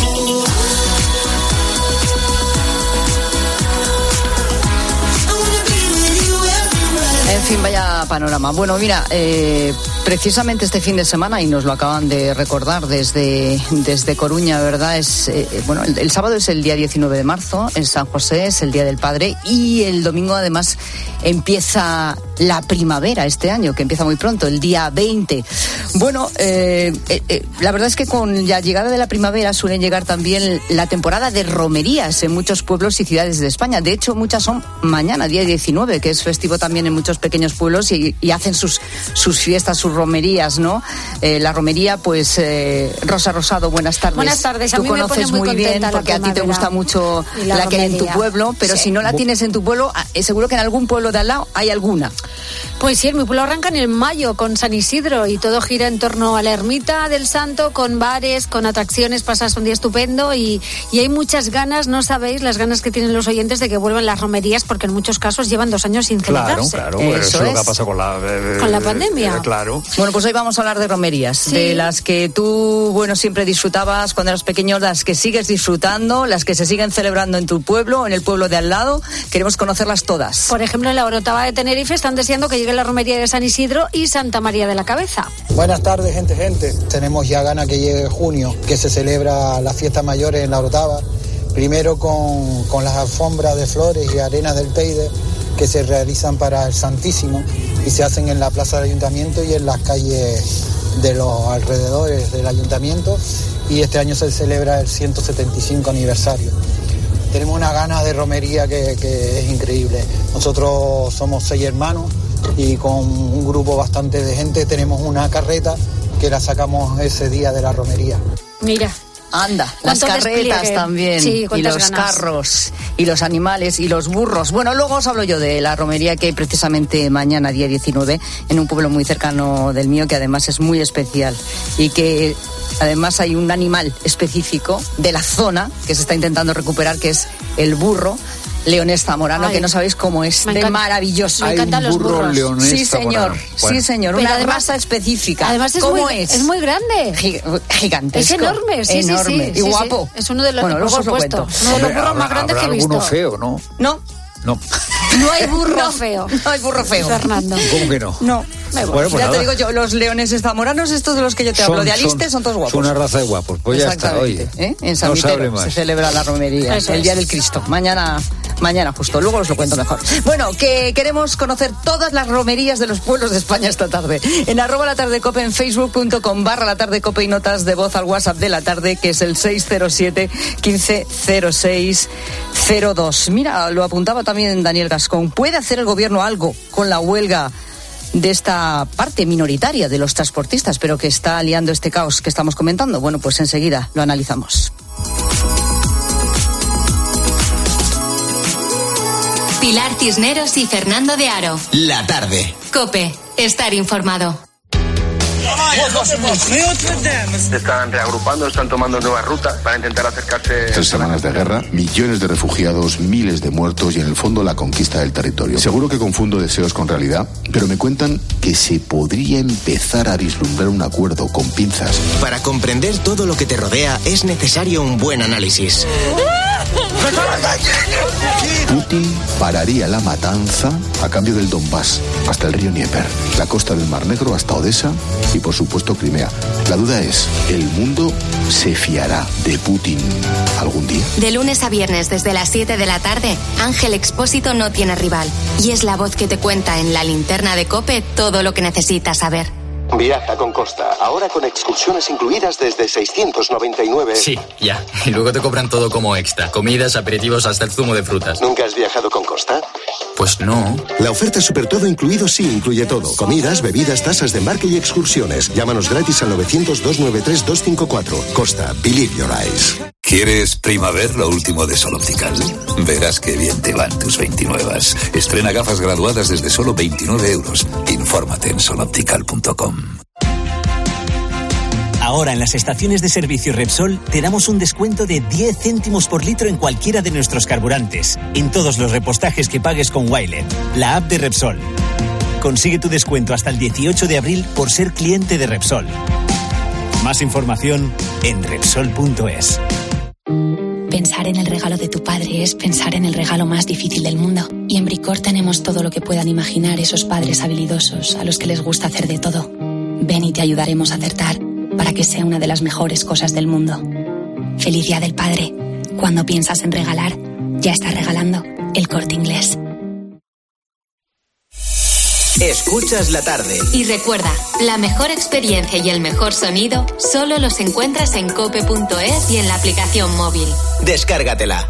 En fin, vaya panorama. Bueno, mira, precisamente este fin de semana, y nos lo acaban de recordar desde Coruña, ¿verdad? Bueno, el sábado es el día 19 de marzo, en San José, es el Día del Padre, y el domingo además empieza la primavera este año, que empieza muy pronto, el día 20. Bueno, la verdad es que con la llegada de la primavera suelen llegar también la temporada de romerías en muchos pueblos y ciudades de España. De hecho, muchas son mañana, día 19, que es festivo también en muchos pequeños pueblos y hacen sus fiestas, sus romerías, ¿no? La romería, pues, Rosa Rosado, buenas tardes. Buenas tardes. A Tú mí conoces me pone muy bien, porque a ti te gusta mucho la que hay en tu pueblo, pero si no la tienes en tu pueblo, seguro que en algún pueblo de al lado hay alguna. Pues sí, en mi pueblo arrancan en mayo con San Isidro y todo gira en torno a la ermita del Santo, con bares, con atracciones, pasas un día estupendo y hay muchas ganas, no sabéis las ganas que tienen los oyentes de que vuelvan las romerías, porque en muchos casos llevan 2 años sin celebrarse. Claro, eso es lo que ha pasado con la pandemia. Claro. Bueno, pues hoy vamos a hablar de romerías, de las que tú, bueno, siempre disfrutabas cuando eras pequeño, las que sigues disfrutando, las que se siguen celebrando en tu pueblo, en el pueblo de al lado. Queremos conocerlas todas. Por ejemplo, en la Orotava de Tenerife están deseando que llegue la romería de San Isidro y Santa María de la Cabeza. Buenas tardes, gente. Tenemos ya ganas que llegue junio, que se celebra las fiestas mayores en la Orotava. Primero con las alfombras de flores y arenas del Teide que se realizan para el Santísimo y se hacen en la plaza del Ayuntamiento y en las calles de los alrededores del Ayuntamiento, y este año se celebra el 175 aniversario. Tenemos una gana de romería que es increíble. Nosotros somos 6 hermanos y con un grupo bastante de gente tenemos una carreta que la sacamos ese día de la romería. Mira. Anda, las carretas también, sí, y los ganas. Carros, y los animales, y los burros. Bueno, luego os hablo yo de la romería que hay precisamente mañana, día 19, en un pueblo muy cercano del mío, que además es muy especial, y que además hay un animal específico de la zona que se está intentando recuperar, que es el burro leonés zamorano. Ay, que no sabéis cómo es de maravilloso. Me encantan los burros. Leonés sí, señor. Bueno. Sí, señor. Una raza específica. Además ¿Cómo es muy grande. Gigantesco. Es enorme, sí, enorme. Sí, y guapo. Sí. Es uno de los, bueno, por supuesto, uno de los burros más grandes que he visto. ¿Alguno feo, no? No. No. No hay burro feo. No hay burro feo. Fernando. ¿Cómo que no? No. Bueno, pues ya nada. te digo yo, los leoneses zamoranos, estos de los que yo te hablo, de Aliste, son todos guapos. Son una raza de guapos. Pues ya está, oye. En San Vitero se celebra la romería, el Día del Cristo. Mañana justo, luego os lo cuento mejor. Bueno, que queremos conocer todas las romerías de los pueblos de España esta tarde. En @latardecope, en facebook.com/latardecope y notas de voz al WhatsApp de la tarde, que es el 607 1506 02. Mira, lo apuntaba también Daniel Gascón. ¿Puede hacer el gobierno algo con la huelga de esta parte minoritaria de los transportistas, pero que está liando este caos que estamos comentando? Bueno, pues enseguida lo analizamos. Pilar Cisneros y Fernando de Aro. La tarde. COPE. Estar informado. Se están reagrupando, están tomando nuevas rutas para intentar acercarse. 3 semanas de guerra, millones de refugiados, miles de muertos y en el fondo la conquista del territorio. Seguro que confundo deseos con realidad, pero me cuentan que se podría empezar a vislumbrar un acuerdo con pinzas. Para comprender todo lo que te rodea es necesario un buen análisis. Putin pararía la matanza a cambio del Donbass hasta el río Dnieper, la costa del Mar Negro hasta Odessa y por supuesto Crimea. La duda es, ¿el mundo se fiará de Putin algún día? De lunes a viernes desde las 7 de la tarde, Ángel Expósito no tiene rival y es la voz que te cuenta en la linterna de COPE todo lo que necesitas saber. Viaja con Costa, ahora con excursiones incluidas desde 699. Sí, ya. Y luego te cobran todo como extra. Comidas, aperitivos, hasta el zumo de frutas. ¿Nunca has viajado con Costa? Pues no. La oferta Super Todo Incluido sí incluye todo. Comidas, bebidas, tasas de embarque y excursiones. Llámanos gratis al 900-293-254. Costa, believe your eyes. ¿Quieres primavera lo último de Sol Optical? Verás qué bien te van tus 29. Estrena gafas graduadas desde solo 29 euros. Infórmate en soloptical.com. Ahora en las estaciones de servicio Repsol te damos un descuento de 10 céntimos por litro en cualquiera de nuestros carburantes, en todos los repostajes que pagues con Wilet, la app de Repsol. Consigue tu descuento hasta el 18 de abril por ser cliente de Repsol. Más información en Repsol.es. Pensar en el regalo de tu padre es pensar en el regalo más difícil del mundo. Y en Bricor tenemos todo lo que puedan imaginar esos padres habilidosos a los que les gusta hacer de todo. Ven y te ayudaremos a acertar para que sea una de las mejores cosas del mundo. Feliz Día del Padre. Cuando piensas en regalar, ya estás regalando. El Corte Inglés. Escuchas la tarde. Y recuerda, la mejor experiencia y el mejor sonido solo los encuentras en cope.es y en la aplicación móvil. Descárgatela.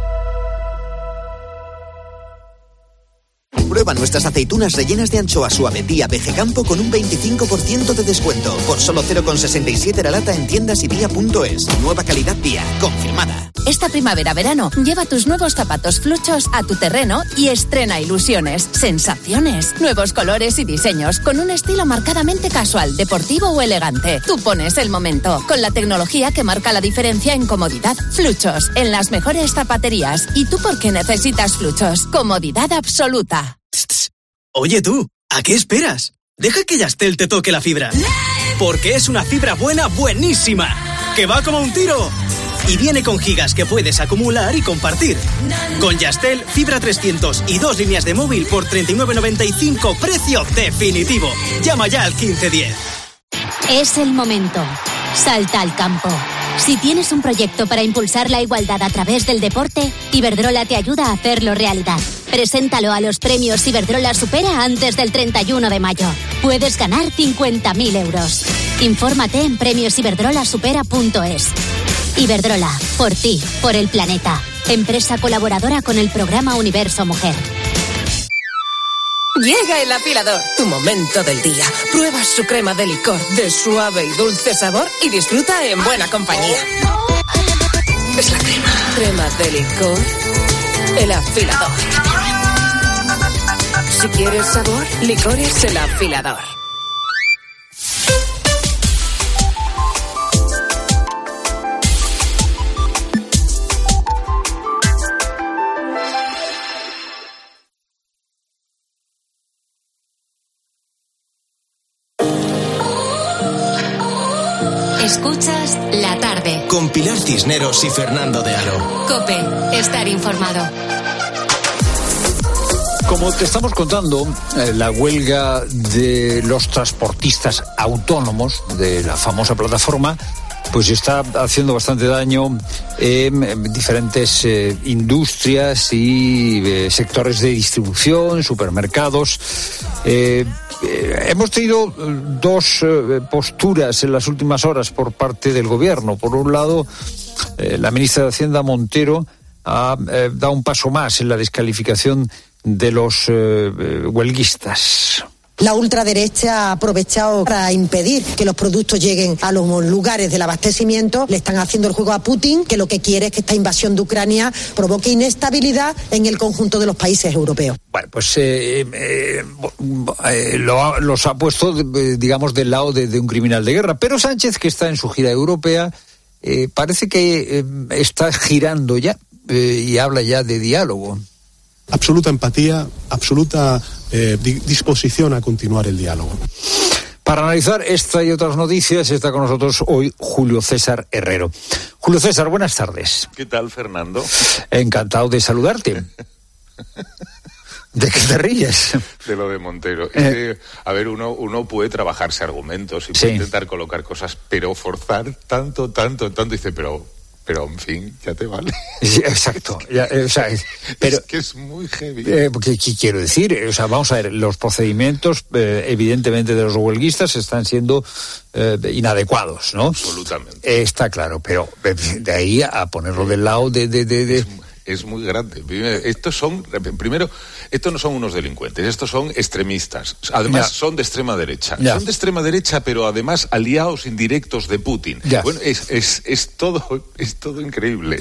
Prueba nuestras aceitunas rellenas de anchoa suave Día Veje Campo con un 25% de descuento. Por solo 0,67 la lata en tiendas y día.es. Nueva calidad Día, confirmada. Esta primavera-verano, lleva tus nuevos zapatos fluchos a tu terreno y estrena ilusiones, sensaciones, nuevos colores y diseños con un estilo marcadamente casual, deportivo o elegante. Tú pones el momento, con la tecnología que marca la diferencia en comodidad. Fluchos, en las mejores zapaterías. ¿Y tú por qué necesitas Fluchos? Comodidad absoluta. Oye tú, ¿a qué esperas? Deja que Yastel te toque la fibra. Porque es una fibra buena, buenísima, que va como un tiro. Y viene con gigas que puedes acumular y compartir. Con Yastel, fibra 300 y 2 líneas de móvil por 39,95, precio definitivo. Llama ya al 1510. Es el momento. Salta al campo. Si tienes un proyecto para impulsar la igualdad a través del deporte, Iberdrola te ayuda a hacerlo realidad. Preséntalo a los premios Iberdrola Supera antes del 31 de mayo. Puedes ganar 50.000 euros. Infórmate en premiosiberdrolasupera.es. Iberdrola, por ti, por el planeta. Empresa colaboradora con el programa Universo Mujer. Llega el afilador, tu momento del día. Prueba su crema de licor de suave y dulce sabor y disfruta en buena compañía. Es la crema. Crema de licor. El afilador. Si quieres sabor, Licores El Afilador. Escuchas La Tarde. Con Pilar Cisneros y Fernando de Aro. COPE. Estar informado. Como te estamos contando, la huelga de los transportistas autónomos de la famosa plataforma pues está haciendo bastante daño en diferentes industrias y sectores de distribución, supermercados. Hemos tenido dos posturas en las últimas horas por parte del gobierno. Por un lado, la ministra de Hacienda, Montero, ha dado un paso más en la descalificación de los huelguistas. La ultraderecha ha aprovechado para impedir que los productos lleguen a los lugares del abastecimiento. Le están haciendo el juego a Putin, que lo que quiere es que esta invasión de Ucrania provoque inestabilidad en el conjunto de los países europeos. Bueno, pues los ha puesto, digamos, del lado de un criminal de guerra. Pero Sánchez, que está en su gira europea, parece que está girando ya y habla ya de diálogo. Absoluta empatía, absoluta disposición a continuar el diálogo. Para analizar esta y otras noticias está con nosotros hoy Julio César Herrero. Julio César, buenas tardes. ¿Qué tal, Fernando? Encantado de saludarte. ¿De qué te ríes? De lo de Montero. A ver, uno puede trabajarse argumentos y puede intentar colocar cosas, pero forzar tanto, dice, pero en fin, ya te vale. Sí, exacto. Pero, es que es muy heavy. ¿Qué quiero decir? Vamos a ver, los procedimientos, evidentemente, de los huelguistas están siendo inadecuados, ¿no? Absolutamente. Está claro, pero de ahí a ponerlo del lado de... Es muy grande. Estos no son unos delincuentes, estos son extremistas. Además, son de extrema derecha. Son de extrema derecha, pero además aliados indirectos de Putin. Bueno, es todo increíble.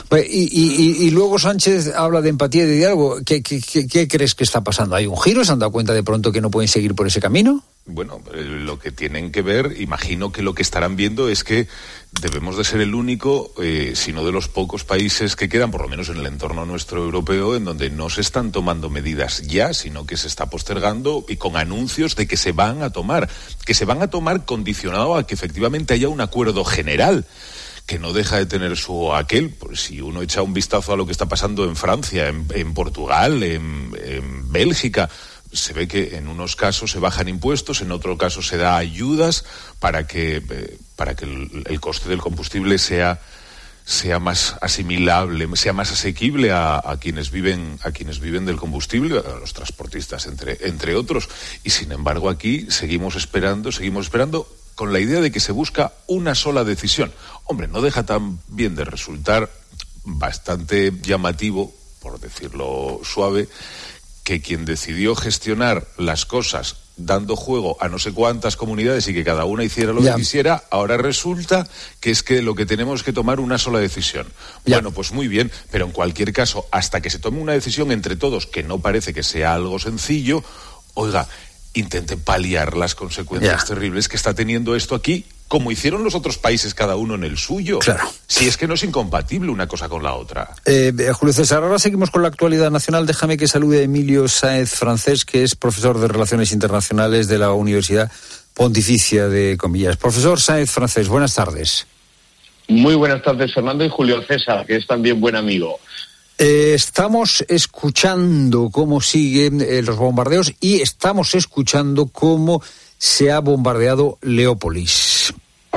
Y luego Sánchez habla de empatía y de diálogo. ¿Qué crees que está pasando? ¿Hay un giro? ¿Se han dado cuenta de pronto que no pueden seguir por ese camino? Bueno, lo que tienen que ver, imagino que lo que estarán viendo es que debemos de ser el único, sino de los pocos países que quedan, por lo menos en el entorno nuestro europeo, en donde no se están tomando medidas ya, sino que se está postergando y con anuncios de que se van a tomar condicionado a que efectivamente haya un acuerdo general, que no deja de tener su aquel. Pues si uno echa un vistazo a lo que está pasando en Francia, en Portugal, en Bélgica, se ve que en unos casos se bajan impuestos, en otro caso se da ayudas para que el coste del combustible sea más asimilable, sea más asequible a quienes viven del combustible, a los transportistas entre otros. Y sin embargo aquí seguimos esperando con la idea de que se busca una sola decisión. Hombre, no deja también de resultar bastante llamativo, por decirlo suave, que quien decidió gestionar las cosas dando juego a no sé cuántas comunidades y que cada una hiciera lo que quisiera, ahora resulta que es que lo que tenemos es que tomar una sola decisión. Bueno, pues muy bien, pero en cualquier caso, hasta que se tome una decisión entre todos, que no parece que sea algo sencillo, oiga, intenten paliar las consecuencias terribles que está teniendo esto aquí, como hicieron los otros países, cada uno en el suyo. Claro. Si es que no es incompatible una cosa con la otra. Julio César, ahora seguimos con la actualidad nacional. Déjame que salude a Emilio Sáenz Francés, que es profesor de Relaciones Internacionales de la Universidad Pontificia de Comillas. Profesor Sáenz Francés, buenas tardes. Muy buenas tardes, Fernando, y Julio César, que es también buen amigo. Estamos escuchando cómo siguen los bombardeos y estamos escuchando cómo se ha bombardeado Leópolis.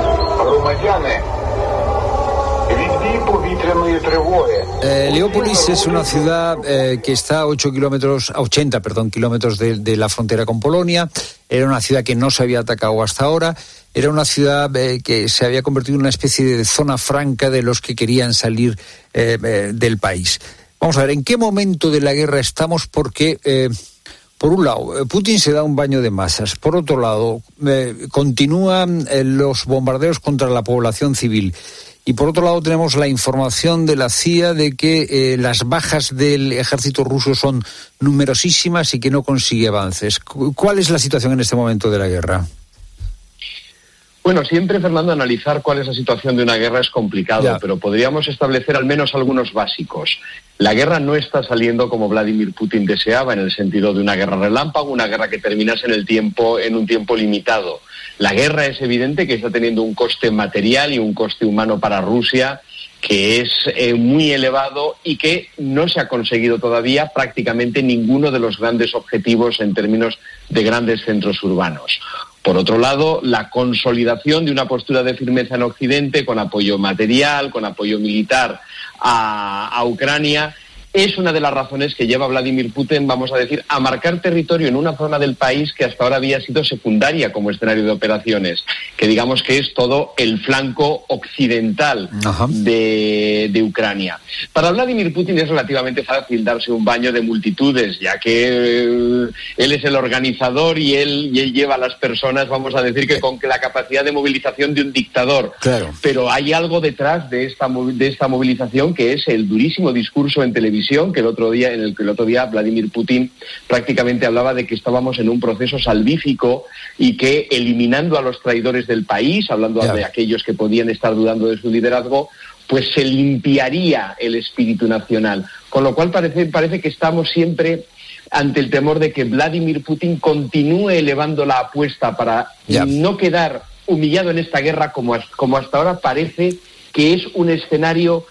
Leópolis es una ciudad que está a 80 kilómetros de la frontera con Polonia. Era una ciudad que no se había atacado hasta ahora. Era una ciudad que se había convertido en una especie de zona franca de los que querían salir del país. Vamos a ver, ¿en qué momento de la guerra estamos? Porque, por un lado, Putin se da un baño de masas. Por otro lado, continúan los bombardeos contra la población civil. y por otro lado tenemos la información de la CIA de que las bajas del ejército ruso son numerosísimas y que no consigue avances. ¿Cuál es la situación en este momento de la guerra? Bueno, siempre, Fernando, analizar cuál es la situación de una guerra es complicado, pero podríamos establecer al menos algunos básicos. La guerra no está saliendo como Vladimir Putin deseaba, en el sentido de una guerra relámpago, una guerra que terminase en un tiempo limitado. La guerra es evidente que está teniendo un coste material y un coste humano para Rusia que es muy elevado y que no se ha conseguido todavía prácticamente ninguno de los grandes objetivos en términos de grandes centros urbanos. Por otro lado, la consolidación de una postura de firmeza en Occidente con apoyo material, con apoyo militar a Ucrania, es una de las razones que lleva a Vladimir Putin, vamos a decir, a marcar territorio en una zona del país que hasta ahora había sido secundaria como escenario de operaciones, que digamos que es todo el flanco occidental de Ucrania. Para Vladimir Putin es relativamente fácil darse un baño de multitudes, ya que él es el organizador y él lleva a las personas, vamos a decir, que con la capacidad de movilización de un dictador. Claro. Pero hay algo detrás de esta movilización, que es el durísimo discurso en televisión en el que el otro día Vladimir Putin prácticamente hablaba de que estábamos en un proceso salvífico y que eliminando a los traidores del país, hablando de aquellos que podían estar dudando de su liderazgo, pues se limpiaría el espíritu nacional. Con lo cual parece que estamos siempre ante el temor de que Vladimir Putin continúe elevando la apuesta para no quedar humillado en esta guerra como hasta ahora parece que es un escenario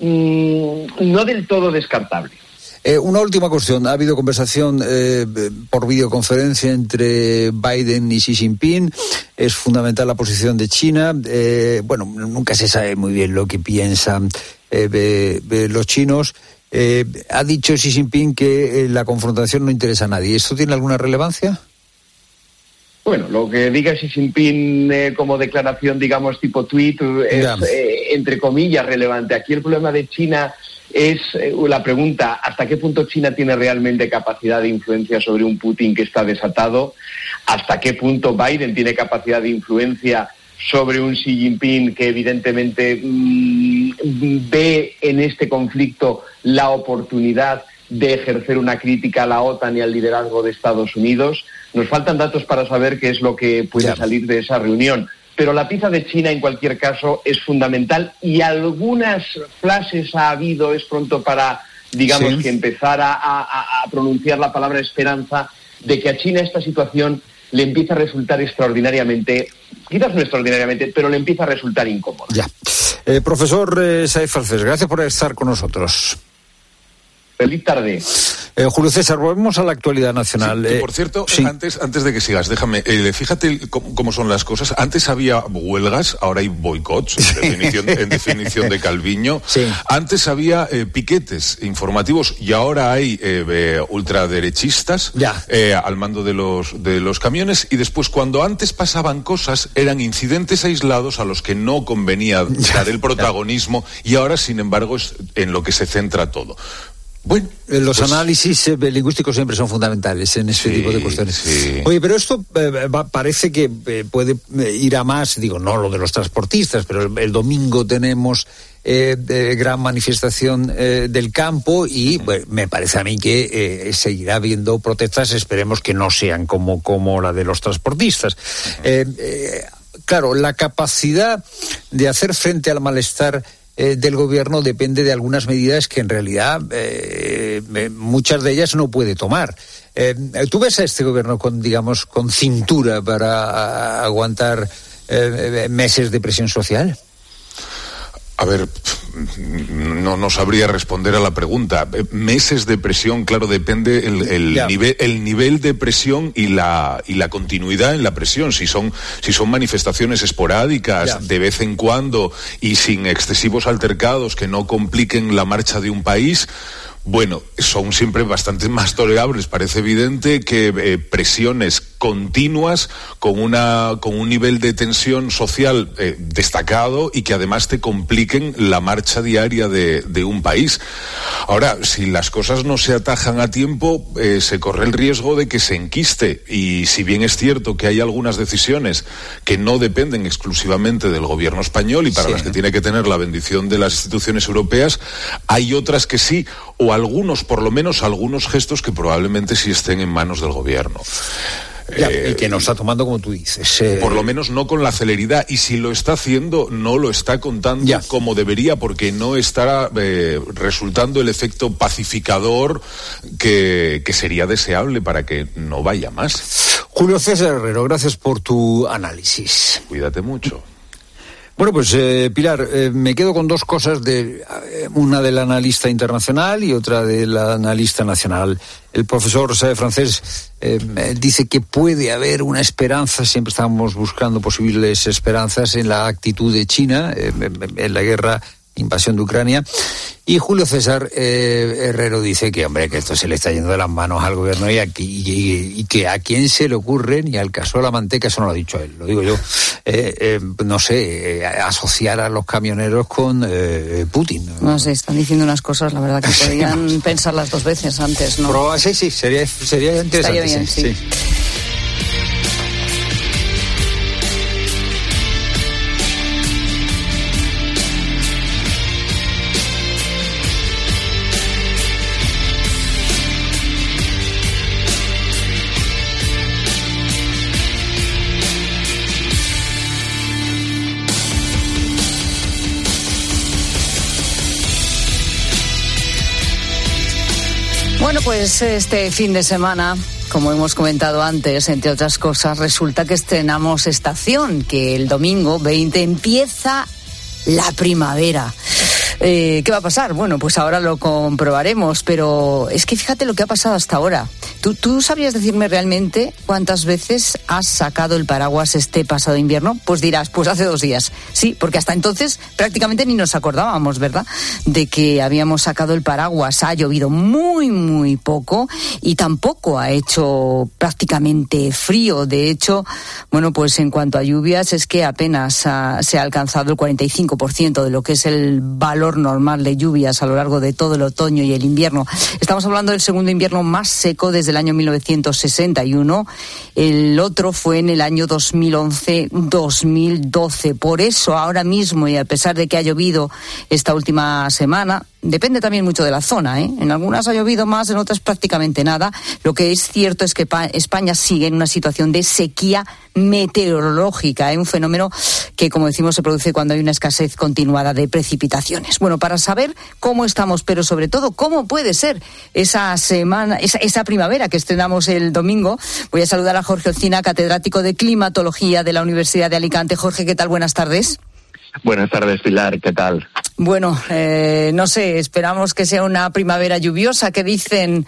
no del todo descartable. Una última cuestión. Ha habido conversación por videoconferencia entre Biden y Xi Jinping. Es fundamental la posición de China. Nunca se sabe muy bien lo que piensan los chinos. Ha dicho Xi Jinping que la confrontación no interesa a nadie. ¿Esto tiene alguna relevancia? Bueno, lo que diga Xi Jinping como declaración, digamos, tipo tuit, es, entre comillas, relevante. Aquí el problema de China es la pregunta, ¿hasta qué punto China tiene realmente capacidad de influencia sobre un Putin que está desatado? ¿Hasta qué punto Biden tiene capacidad de influencia sobre un Xi Jinping que evidentemente ve en este conflicto la oportunidad de ejercer una crítica a la OTAN y al liderazgo de Estados Unidos? Nos faltan datos para saber qué es lo que puede salir de esa reunión. Pero la pieza de China, en cualquier caso, es fundamental y algunas frases ha habido, es pronto para, digamos, que empezar a pronunciar la palabra esperanza, de que a China esta situación le empieza a resultar extraordinariamente, quizás no extraordinariamente, pero le empieza a resultar incómoda. Profesor Saez Falces, gracias por estar con nosotros. Feliz tarde. Julio César, volvemos a la actualidad nacional. Sí, por cierto, antes de que sigas, déjame, fíjate cómo son las cosas. Antes había huelgas, ahora hay boicots, en definición de Calviño. Antes había piquetes informativos y ahora hay ultraderechistas al mando de los camiones. Y después, cuando antes pasaban cosas, eran incidentes aislados a los que no convenía dar el protagonismo y ahora, sin embargo, es en lo que se centra todo. Bueno, los análisis lingüísticos siempre son fundamentales en este tipo de cuestiones. Oye, pero esto parece que puede ir a más, digo, no lo de los transportistas, pero el domingo tenemos gran manifestación del campo y me parece a mí que seguirá habiendo protestas, esperemos que no sean como la de los transportistas. Claro, la capacidad de hacer frente al malestar del gobierno depende de algunas medidas que en realidad muchas de ellas no puede tomar. ¿Tú ves a este gobierno con cintura para aguantar meses de presión social? A ver, no sabría responder a la pregunta. Meses de presión, claro, depende el nivel de presión y la continuidad en la presión. Si son manifestaciones esporádicas de vez en cuando y sin excesivos altercados que no compliquen la marcha de un país, bueno, son siempre bastante más tolerables. Parece evidente que presiones continuas, con un nivel de tensión social destacado y que además te compliquen la marcha diaria de un país. Ahora, si las cosas no se atajan a tiempo, se corre el riesgo de que se enquiste, y si bien es cierto que hay algunas decisiones que no dependen exclusivamente del gobierno español y para las que tiene que tener la bendición de las instituciones europeas, hay otras que sí, o algunos, por lo menos algunos gestos que probablemente sí estén en manos del gobierno. Y que no está tomando, como tú dices. Por lo menos no con la celeridad, y si lo está haciendo, no lo está contando como debería, porque no está resultando el efecto pacificador que sería deseable para que no vaya más. Julio César Herrero, gracias por tu análisis. Cuídate mucho. Bueno, pues Pilar, me quedo con dos cosas, una del analista internacional y otra del analista nacional. El profesor francés dice que puede haber una esperanza, siempre estamos buscando posibles esperanzas en la actitud de China en la guerra, invasión de Ucrania. Y Julio César Herrero dice que, hombre, que esto se le está yendo de las manos al gobierno y que a quién se le ocurre, ni al caso de la manteca, eso no lo ha dicho él, lo digo yo, no sé, asociar a los camioneros con Putin. No sé, están diciendo unas cosas, la verdad, que podrían pensarlas dos veces antes, ¿no? Pero, sí, sería interesante. Estaría bien, sí. Bueno, pues este fin de semana, como hemos comentado antes, entre otras cosas, resulta que estrenamos estación, que el domingo 20 empieza la primavera. ¿Qué va a pasar? Bueno, pues ahora lo comprobaremos, pero es que fíjate lo que ha pasado hasta ahora. ¿Tú sabrías decirme realmente cuántas veces has sacado el paraguas este pasado invierno? Pues dirás, pues hace 2 días. Sí, porque hasta entonces prácticamente ni nos acordábamos, ¿verdad?, de que habíamos sacado el paraguas. Ha llovido muy, muy poco y tampoco ha hecho prácticamente frío. De hecho, bueno, pues en cuanto a lluvias es que apenas se ha alcanzado el 45% de lo que es el valor normal de lluvias a lo largo de todo el otoño y el invierno. Estamos hablando del segundo invierno más seco desde el año 1961. El otro fue en el año 2011-2012. Por eso ahora mismo, y a pesar de que ha llovido esta última semana, depende también mucho de la zona, ¿eh? En algunas ha llovido más, en otras prácticamente nada. Lo que es cierto es que España sigue en una situación de sequía meteorológica, un fenómeno que, como decimos, se produce cuando hay una escasez continuada de precipitaciones. Bueno, para saber cómo estamos, pero sobre todo cómo puede ser esa primavera que estrenamos el domingo, voy a saludar a Jorge Olcina, catedrático de climatología de la Universidad de Alicante. Jorge, ¿qué tal? Buenas tardes. Buenas tardes, Pilar, ¿qué tal? Bueno, no sé, esperamos que sea una primavera lluviosa. ¿Qué dicen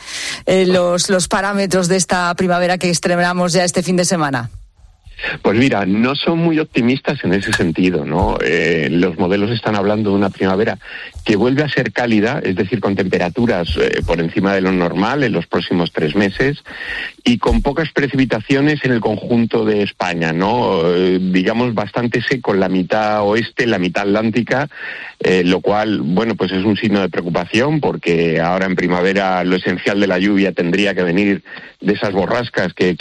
los parámetros de esta primavera que estrenamos ya este fin de semana? Pues mira, no son muy optimistas en ese sentido, ¿no? Los modelos están hablando de una primavera que vuelve a ser cálida, es decir, con temperaturas por encima de lo normal en los próximos 3 meses y con pocas precipitaciones en el conjunto de España, ¿no? Digamos bastante seco en la mitad oeste, en la mitad atlántica, lo cual, bueno, pues es un signo de preocupación porque ahora en primavera lo esencial de la lluvia tendría que venir de esas borrascas que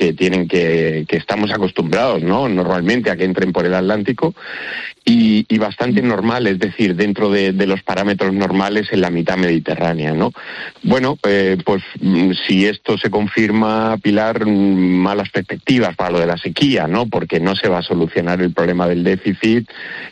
estamos acostumbrados, ¿no?, normalmente a que entren por el Atlántico y bastante normal, es decir, dentro de los parámetros normales en la mitad mediterránea, ¿no? Bueno, pues si esto se confirma, Pilar, malas perspectivas para lo de la sequía, ¿no?, porque no se va a solucionar el problema del déficit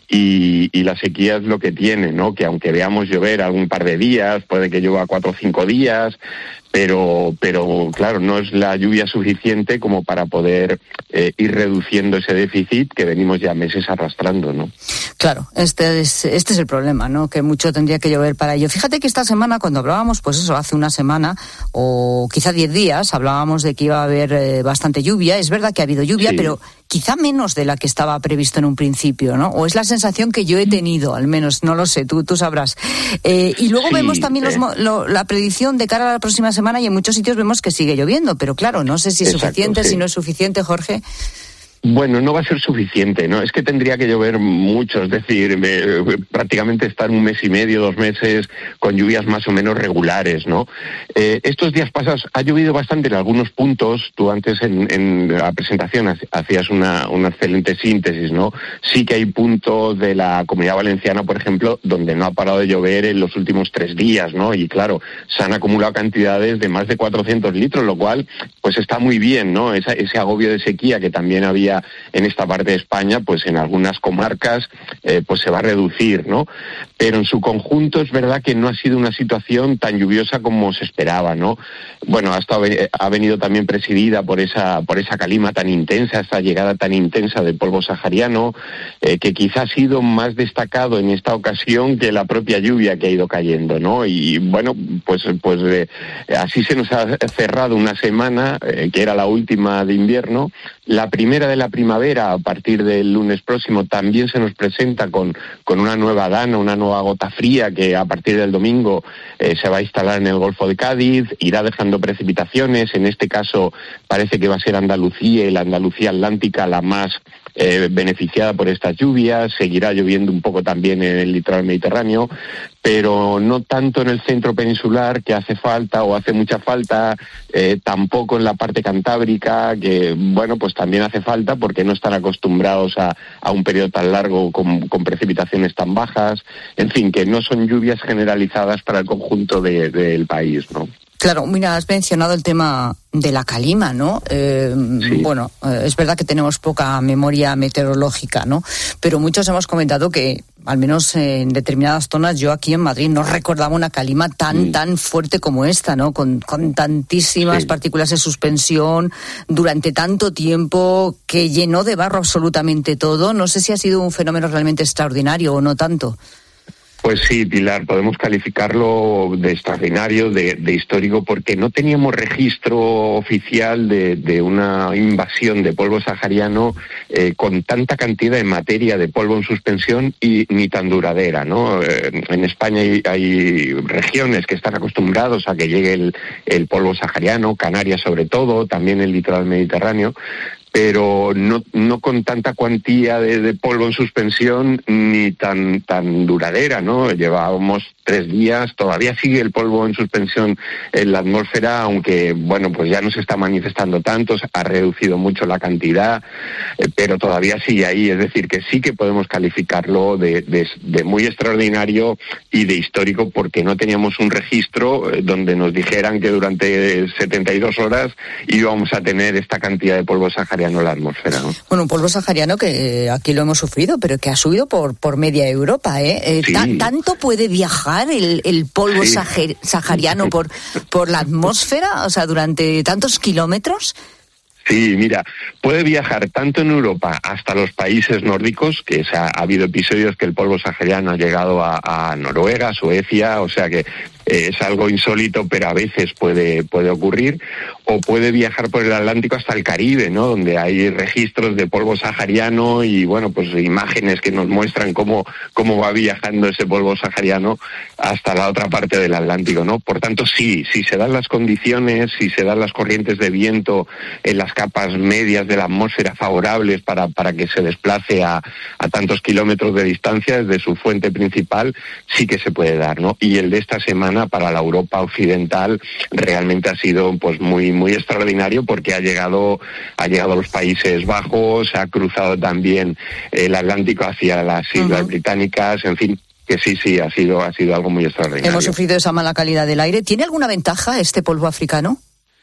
y la sequía es lo que tiene, ¿no?, que aunque veamos llover algún par de días, puede que llueva 4 o 5 días, pero claro, no es la lluvia suficiente como para poder ir reduciendo ese déficit que venimos ya meses arrastrando, ¿no? Claro, este es el problema, ¿no?, que mucho tendría que llover para ello. Fíjate que esta semana, cuando hablábamos, pues eso, hace una semana o quizá 10 días, hablábamos de que iba a haber bastante lluvia. Es verdad que ha habido lluvia, sí, pero quizá menos de la que estaba previsto en un principio, ¿no? O es la sensación que yo he tenido, al menos, no lo sé, tú sabrás. Y luego vemos también la predicción de cara a la próxima semana, semana y en muchos sitios vemos que sigue lloviendo, pero claro, no sé si es suficiente, si no es suficiente, Jorge. Bueno, no va a ser suficiente, ¿no? Es que tendría que llover mucho, es decir, prácticamente estar 1 mes y medio, 2 meses con lluvias más o menos regulares, ¿no? Estos días pasados ha llovido bastante en algunos puntos. Tú antes en la presentación hacías una excelente síntesis, ¿no? Sí que hay puntos de la Comunidad Valenciana, por ejemplo, donde no ha parado de llover en los últimos 3 días, ¿no? Y claro, se han acumulado cantidades de más de 400 litros, lo cual pues está muy bien, ¿no? Ese agobio de sequía que también había en esta parte de España, pues en algunas comarcas pues se va a reducir, ¿no? Pero en su conjunto es verdad que no ha sido una situación tan lluviosa como se esperaba, ¿no? Bueno, ha venido también presidida por esa calima tan intensa, esta llegada tan intensa del polvo sahariano, que quizá ha sido más destacado en esta ocasión que la propia lluvia que ha ido cayendo, ¿no? Y bueno, pues así se nos ha cerrado una semana, que era la última de invierno. La primera de la primavera, a partir del lunes próximo, también se nos presenta con una nueva dana, una nueva gota fría que a partir del domingo se va a instalar en el Golfo de Cádiz, irá dejando precipitaciones. En este caso parece que va a ser Andalucía y la Andalucía Atlántica la más beneficiada por estas lluvias. Seguirá lloviendo un poco también en el litoral mediterráneo, pero no tanto en el centro peninsular, que hace falta o hace mucha falta, tampoco en la parte cantábrica, que bueno, pues también hace falta porque no están acostumbrados a un periodo tan largo con precipitaciones tan bajas. En fin, que no son lluvias generalizadas para el conjunto del país, ¿no? Claro, mira, has mencionado el tema de la calima, ¿no? Sí. Bueno, es verdad que tenemos poca memoria meteorológica, ¿no? Pero muchos hemos comentado que, al menos en determinadas zonas, yo aquí en Madrid no recordaba una calima tan fuerte como esta, ¿no? Con tantísimas partículas en suspensión durante tanto tiempo, que llenó de barro absolutamente todo. No sé si ha sido un fenómeno realmente extraordinario o no tanto. Pues sí, Pilar, podemos calificarlo de extraordinario, de histórico, porque no teníamos registro oficial de una invasión de polvo sahariano con tanta cantidad de materia de polvo en suspensión y ni tan duradera, ¿no? En España hay regiones que están acostumbrados a que llegue el polvo sahariano, Canarias sobre todo, también el litoral mediterráneo, pero no con tanta cuantía de polvo en suspensión ni tan duradera, ¿no? Llevábamos 3 días, todavía sigue el polvo en suspensión en la atmósfera, aunque, bueno, pues ya no se está manifestando tanto, ha reducido mucho la cantidad, pero todavía sigue ahí, es decir, que sí que podemos calificarlo de muy extraordinario y de histórico, porque no teníamos un registro donde nos dijeran que durante 72 horas íbamos a tener esta cantidad de polvo sahariano en la atmósfera, ¿no? Bueno, un polvo sahariano que aquí lo hemos sufrido, pero que ha subido por media Europa, ¿eh? Sí. ¿Tanto puede viajar el polvo sahariano por la atmósfera? O sea, durante tantos kilómetros. Sí, mira, puede viajar tanto en Europa hasta los países nórdicos, que ha habido episodios que el polvo sahariano ha llegado a Noruega, Suecia, o sea que es algo insólito, pero a veces puede ocurrir, o puede viajar por el Atlántico hasta el Caribe, ¿no? Donde hay registros de polvo sahariano y, bueno, pues imágenes que nos muestran cómo va viajando ese polvo sahariano hasta la otra parte del Atlántico, ¿no? Por tanto, sí, si se dan las condiciones, si se dan las corrientes de viento en las capas medias de la atmósfera favorables para que se desplace a tantos kilómetros de distancia desde su fuente principal, sí que se puede dar, ¿no? Y el de esta semana para la Europa occidental realmente ha sido pues muy extraordinario, porque ha llegado a los Países Bajos, ha cruzado también el Atlántico hacia las Islas Británicas, en fin, que sí, ha sido algo muy extraordinario. Hemos sufrido esa mala calidad del aire. ¿Tiene alguna ventaja este polvo africano?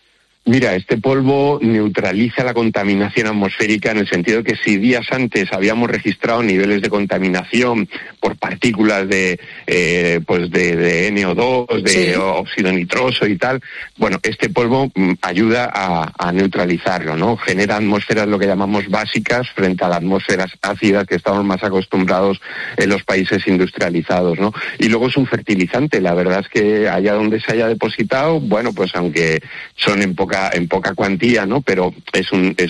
Mira, este polvo neutraliza la contaminación atmosférica, en el sentido que si días antes habíamos registrado niveles de contaminación por partículas de NO2, de óxido nitroso y tal, bueno, este polvo ayuda a neutralizarlo, ¿no? Genera atmósferas lo que llamamos básicas frente a las atmósferas ácidas que estamos más acostumbrados en los países industrializados, ¿no? Y luego es un fertilizante. La verdad es que allá donde se haya depositado, bueno, pues aunque son en pocas poca cuantía, ¿no? Pero es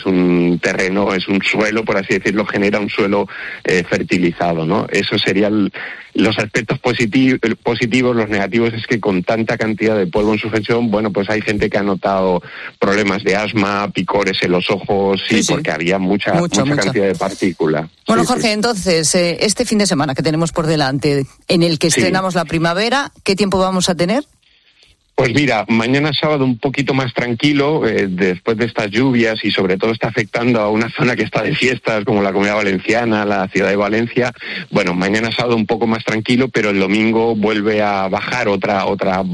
un terreno, es un suelo, por así decirlo, genera un suelo fertilizado, ¿no? Eso serían los aspectos positivos. Los negativos es que con tanta cantidad de polvo en suspensión, bueno, pues hay gente que ha notado problemas de asma, picores en los ojos, porque había mucha cantidad de partícula. Bueno, Jorge, entonces, este fin de semana que tenemos por delante, en el que estrenamos la primavera, ¿qué tiempo vamos a tener? Pues mira, mañana sábado un poquito más tranquilo, después de estas lluvias, y sobre todo está afectando a una zona que está de fiestas, como la Comunidad Valenciana, la ciudad de Valencia. Bueno, mañana sábado un poco más tranquilo, pero el domingo vuelve a bajar otra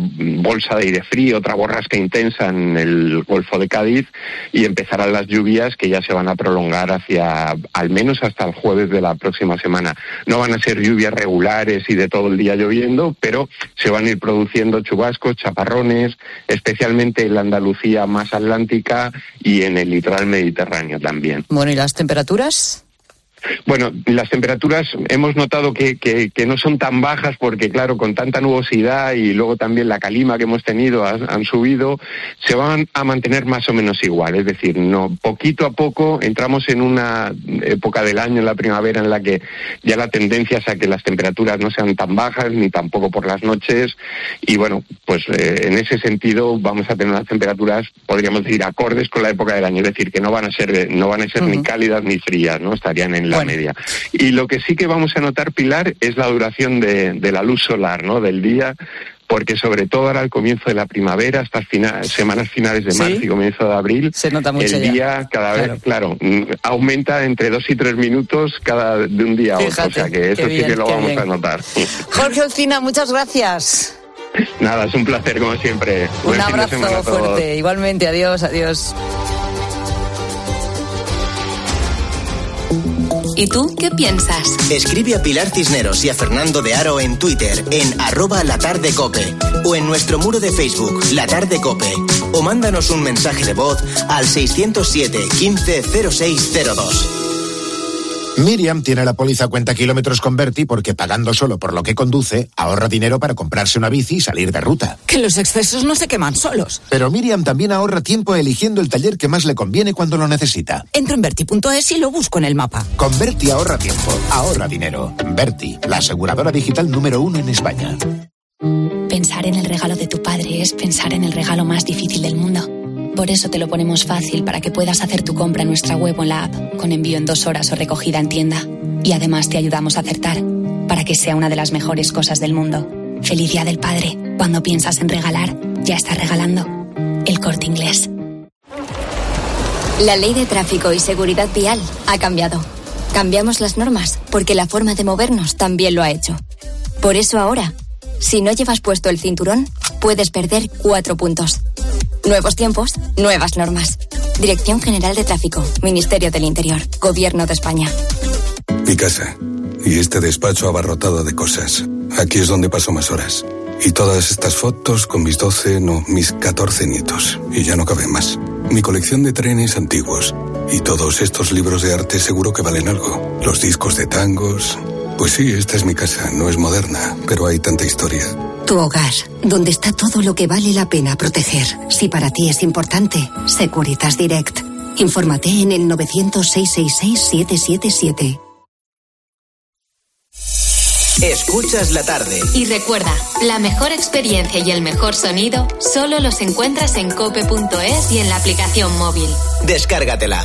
bolsa de aire frío, otra borrasca intensa en el Golfo de Cádiz, y empezarán las lluvias que ya se van a prolongar al menos hasta el jueves de la próxima semana. No van a ser lluvias regulares y de todo el día lloviendo, pero se van a ir produciendo chubascos, chaparrones, especialmente en la Andalucía más atlántica y en el litoral mediterráneo también. Bueno, ¿y las temperaturas? Bueno, las temperaturas hemos notado que no son tan bajas porque, claro, con tanta nubosidad y luego también la calima que hemos tenido han subido, se van a mantener más o menos igual. Es decir, no, poquito a poco entramos en una época del año, en la primavera, en la que ya la tendencia es a que las temperaturas no sean tan bajas ni tampoco por las noches, y bueno, pues en ese sentido vamos a tener unas temperaturas, podríamos decir, acordes con la época del año. Es decir, que no van a ser ni cálidas ni frías, ¿no? Estarían en la media. Y lo que sí que vamos a notar, Pilar, es la duración de la luz solar, ¿no? Del día, porque sobre todo ahora al comienzo de la primavera, estas semanas finales de marzo y comienzo de abril, se nota mucho el día cada vez, aumenta entre 2 y 3 minutos de un día a otro. O sea que eso sí que lo vamos a notar. Jorge Olcina, muchas gracias. Nada, es un placer como siempre. Un abrazo fuerte. Igualmente, adiós. ¿Y tú qué piensas? Escribe a Pilar Cisneros y a Fernando de Aro en Twitter, en @latardecope, o en nuestro muro de Facebook, La Tarde Cope, o mándanos un mensaje de voz al 607 15 0602. Miriam tiene la póliza cuenta kilómetros con Berti porque, pagando solo por lo que conduce, ahorra dinero para comprarse una bici y salir de ruta. Que los excesos no se queman solos. Pero Miriam también ahorra tiempo eligiendo el taller que más le conviene cuando lo necesita. Entro en Berti.es y lo busco en el mapa. Con Berti ahorra tiempo, ahorra dinero. Berti, la aseguradora digital número 1 en España. Pensar en el regalo de tu padre es pensar en el regalo más difícil del mundo. Por eso te lo ponemos fácil para que puedas hacer tu compra en nuestra web o en la app, con envío en 2 horas o recogida en tienda. Y además te ayudamos a acertar, para que sea una de las mejores cosas del mundo. Feliz Día del Padre. Cuando piensas en regalar, ya estás regalando. El Corte Inglés. La ley de tráfico y seguridad vial ha cambiado. Cambiamos las normas porque la forma de movernos también lo ha hecho. Por eso ahora, si no llevas puesto el cinturón, puedes perder 4 puntos. Nuevos tiempos, nuevas normas. Dirección General de Tráfico, Ministerio del Interior, Gobierno de España. Mi casa. Y este despacho abarrotado de cosas. Aquí es donde paso más horas. Y todas estas fotos con mis 14 nietos. Y ya no cabe más. Mi colección de trenes antiguos. Y todos estos libros de arte seguro que valen algo. Los discos de tangos. Pues sí, esta es mi casa. No es moderna, pero hay tanta historia. Tu hogar, donde está todo lo que vale la pena proteger. Si para ti es importante, Securitas Direct. Infórmate en el 900-666-777. Escuchas la tarde. Y recuerda, la mejor experiencia y el mejor sonido solo los encuentras en cope.es y en la aplicación móvil. Descárgatela.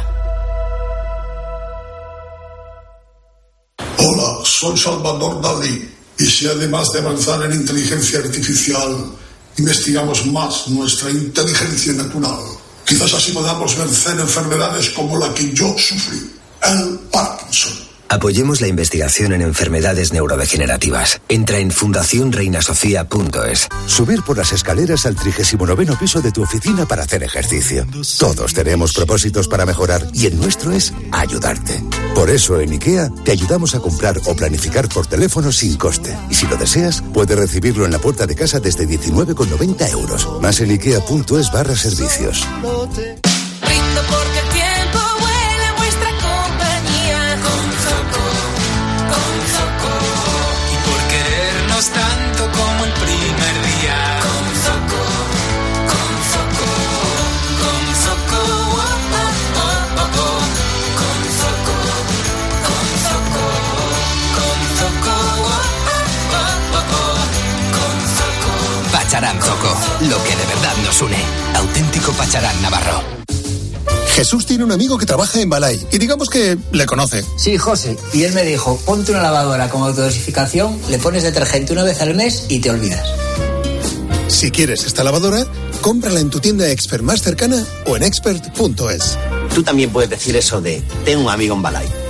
Hola, soy Salvador Dalí. Y si además de avanzar en inteligencia artificial, investigamos más nuestra inteligencia natural, quizás así podamos vencer enfermedades como la que yo sufrí, el Parkinson. Apoyemos la investigación en enfermedades neurodegenerativas. Entra en fundacionreinasofía.es. Subir por las escaleras al 39º piso de tu oficina para hacer ejercicio. Todos tenemos propósitos para mejorar y el nuestro es ayudarte. Por eso en IKEA te ayudamos a comprar o planificar por teléfono sin coste. Y si lo deseas, puedes recibirlo en la puerta de casa desde 19,90 euros. Más en ikea.es/servicios. Brindo porque el tiempo vuela en vuestra compañía. Con Zoco. Y por querernos tanto como el primer día. Con Zoco. Pacharán Zoco, lo que de verdad nos une. Auténtico Pacharán navarro. Jesús tiene un amigo que trabaja en Balay y digamos que le conoce. Sí, José, y él me dijo, ponte una lavadora con autodosificación, le pones detergente una vez al mes y te olvidas. Si quieres esta lavadora, cómprala en tu tienda Expert más cercana o en expert.es. Tú también puedes decir eso de, tengo un amigo en Balay.